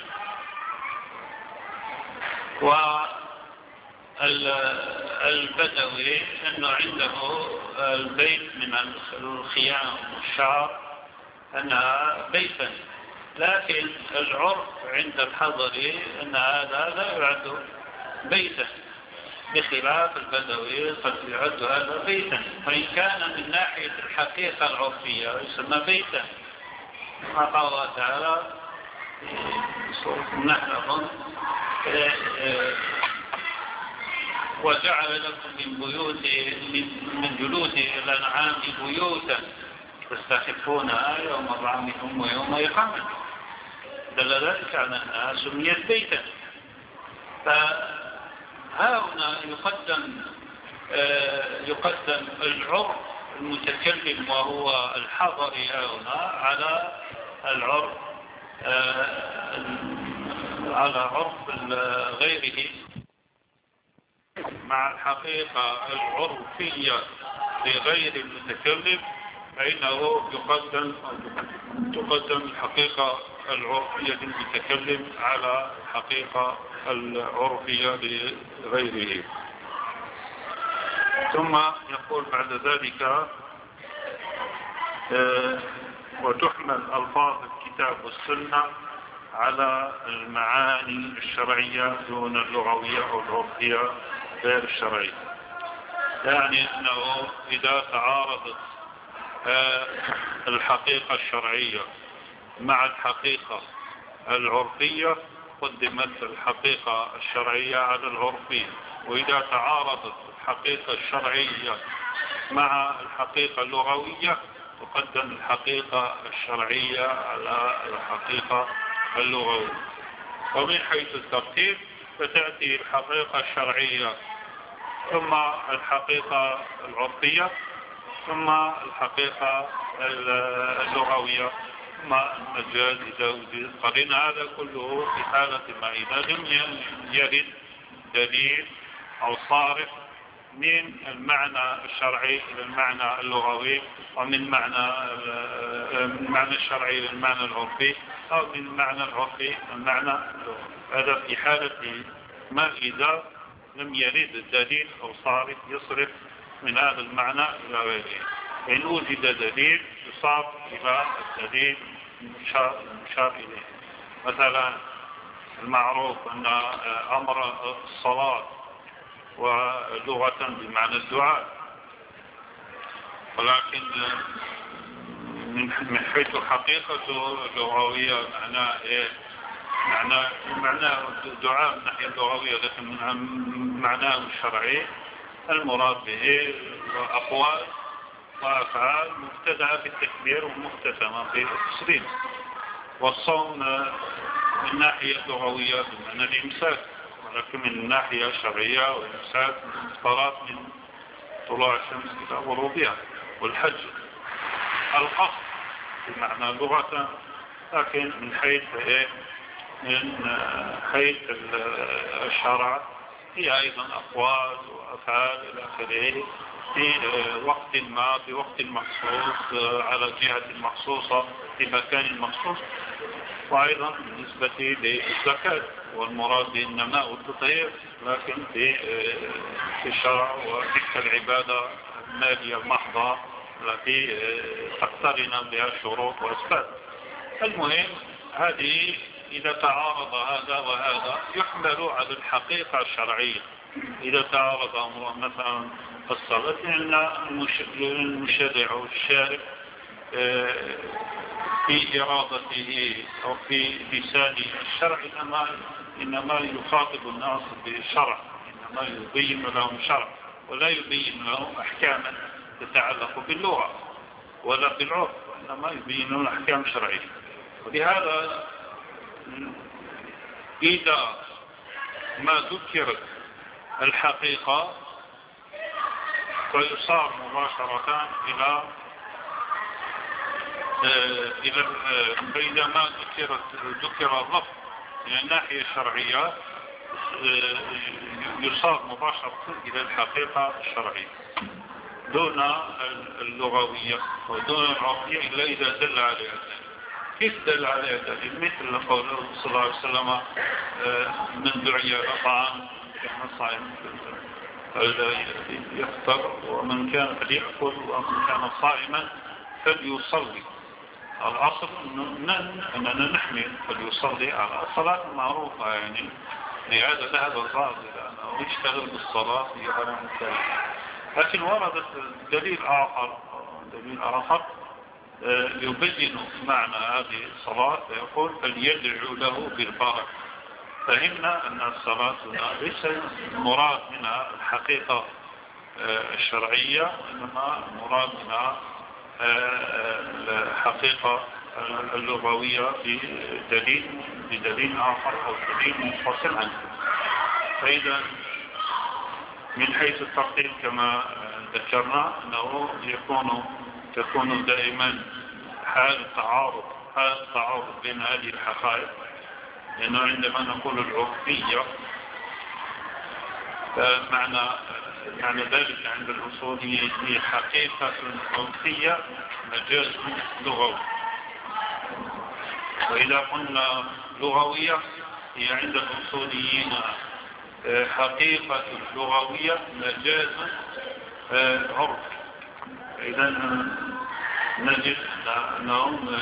والبدوي أنه عنده البيت من الخيام والشعر أنها بيتا، لكن العرف عند الحضري أن هذا لا يعد بيتا، بخلاف البدوي قد يعد هذا بيتا، فإن كان من ناحية الحقيقة العرفية يسمى بيتا. ما قال الله تعالى سورة النحل وجعل لكم من بيوت من جلود الأنعام بيوتا تستخفونها يوم ظعنكم ويوم إقامتكم، دل ذلك على أنها سميت بيتا. هنا يقدم يقدم العرف المتكلم وهو الحضري هنا على العرف على عرف غيره، مع الحقيقة العرفية لغير المتكلم فإنه يقدم تقدم الحقيقة العرفية للمتكلم على الحقيقة العرفية لغيره. ثم يقول بعد ذلك وتحمل ألفاظ الكتاب والسنة على المعاني الشرعية دون اللغوية أو العرفية غير الشرعية. يعني أنه إذا تعارضت الحقيقة الشرعية مع الحقيقة العرفية قدمت الحقيقة الشرعية على العرفية، وإذا تعارضت الحقيقة الشرعية مع الحقيقة اللغوية تقدم الحقيقة الشرعية على الحقيقة اللغوية. ومن حيث الترتيب فتأتي الحقيقة الشرعية ثم الحقيقة العرفية ثم الحقيقة اللغوية ثم المجاز إذا وجد قرين. هذا كله في حالة ما إذا لم يرد دليل أو صارف من المعنى الشرعي إلى المعنى اللغوي، ومن معنى من المعنى الشرعي إلى المعنى العرفي، أو من المعنى العرفي إلى المعنى اللغوي. هذا في حالة ما إذا لم يرد الدليل أو صارف يصرف من هذا المعنى إلى غيره. إن وجد دليل يصاب إلى الدليل المشار إليه. مثلا المعروف أن أمر الصلاة ولغة بمعنى الدعاء، ولكن من حيث حقيقته اللغوية معناه إيه؟ معناه معناه الدعاء من الناحية اللغوية، لكن من معناه الشرعي المراد به أقوال وأفعال مبتدأة بالتكبير ومختتمة بالتسليم. والصوم من الناحية اللغوية بمعنى الإمساك، ولكن من الناحية الشرعية والإمساك من الصلاة من طلوع الشمس إلى غروبها. والحج القصد بمعنى لغة، لكن من حيث إيه؟ من حيث الشرع هي أيضا أقوال وأفعال إلى آخره في وقت ما في وقت مخصوص على جهة مخصوصة في مكان مخصوص. وأيضا بالنسبة للزكاة والمراد بالنماء والتطهير، لكن في في الشرع وتلك العبادة المالية المحضة التي تقترن بها شروط وأسباب. المهم هذه إذا تعارض هذا وهذا يحمل على الحقيقة الشرعية. إذا تعارض أمر مثلا الصلاة لأن المشرع والشارع في إرادته أو في لسان الشرع إنما, إنما يخاطب الناس بالشرع، إنما يبين لهم شرع ولا يبين لهم أحكاما تتعلق باللغة ولا بالعرف، وإنما يبين لهم أحكام شرعية. ولهذا إذا ما ذكرت الحقيقة فيصار مباشرة إلى إلى فإذا ما ذكرت ذكر اللفظ من الناحية الشرعية يصار مباشرة إلى الحقيقة الشرعية دون اللغوية ودون العرفية إلا إذا دل عليها. كيف دل عليها دليل؟ مثل قوله صلى الله عليه وسلم من دعي إلى طعام كان صائما فليفطر ومن كان فليأكل ومن كان صائما فليصلي. الأصل أننا نحمل فليصلي على الصلاة المعروفة، يعني لهذا ذهب البعض إلى أنه يشتغل بالصلاة في حرم الكلام. لكن وردت دليل آخر دليل آخر يبين معنى هذه الصلاة فيقول فليدعو له بالبركة. فهمنا أن الصلاة ليس مراد منها الحقيقة الشرعية، إنما مراد منها الحقيقة اللغوية بدليل بدليل آخر أو دليل منفصل عنه. فإذا من حيث الترتيب كما ذكرنا أنه يكون تكون دائما حال تعارض حال تعارض بين هذه الحقائق، لأنه عندما نقول العرفية فمعنى معنى ذلك عند الأصوليين هي حقيقة عرفية مجاز لغوي، وإذا قلنا لغوية هي عند الأصوليين حقيقة لغوية مجاز عرفي. إذا نجد أنهم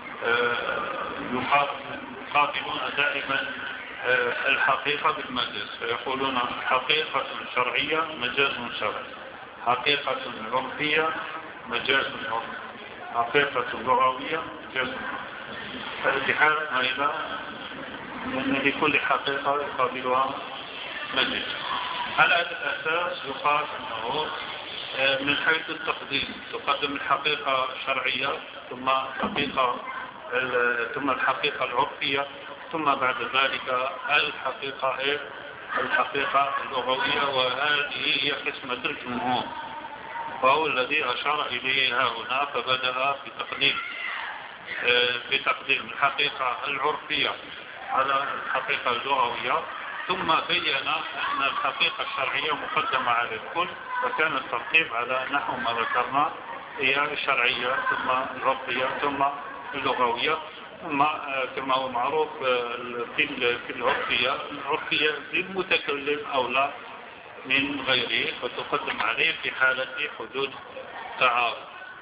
يقابلون دائما الحقيقة بالمجاز، فيقولون حقيقة شرعية مجاز شرعي، حقيقة عرفية مجاز عرفي، حقيقة لغوية مجاز. ففي حالة هذا أن لكل حقيقة يقابلها مجاز. على هذا الأساس يقال أنه من حيث التقديم تقدم الحقيقة الشرعية ثم الحقيقة ثم الحقيقة العرفية ثم بعد ذلك الحقيقة الحقيقة اللغوية، وهذه هي قسمة الجمهور، وهو الذي أشار إليه هنا، فبدأ بتقديم بتقديم الحقيقة العرفية على الحقيقة اللغوية، ثم بين أن الحقيقة الشرعية مقدمة على الكل، وكان الترتيب على نحو ما ذكرنا هي الشرعية ثم العرفية ثم اللغوية، ثم كما هو معروف في العرفية العرفية للمتكلم أولى من غيره، وتقدم عليه في حالة حدوث تعارض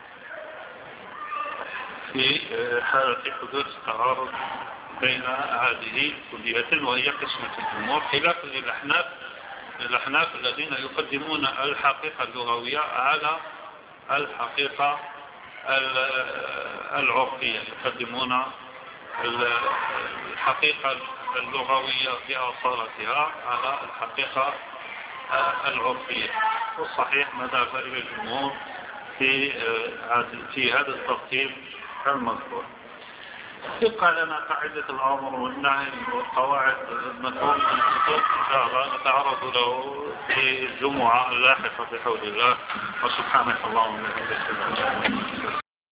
في حالة حدوث تعارض بين هذه الكليات، وهي قسمة الجمهور، خلاف للأحناف الأحناف الذين يقدمون الحقيقة اللغوية على الحقيقة العرفية، يقدمون الحقيقة اللغوية بأصالتها على الحقيقة العرفية. والصحيح ما ذهب إلى الجمهور في في هذا الترتيب المذكور. يبقى لنا قاعدة الأمر والنهي والقواعد المذكورة في الكتب، إن شاء الله نتعرض له في الجمعة اللاحقة بحول الله. وسبحانك اللهم وبحمدك.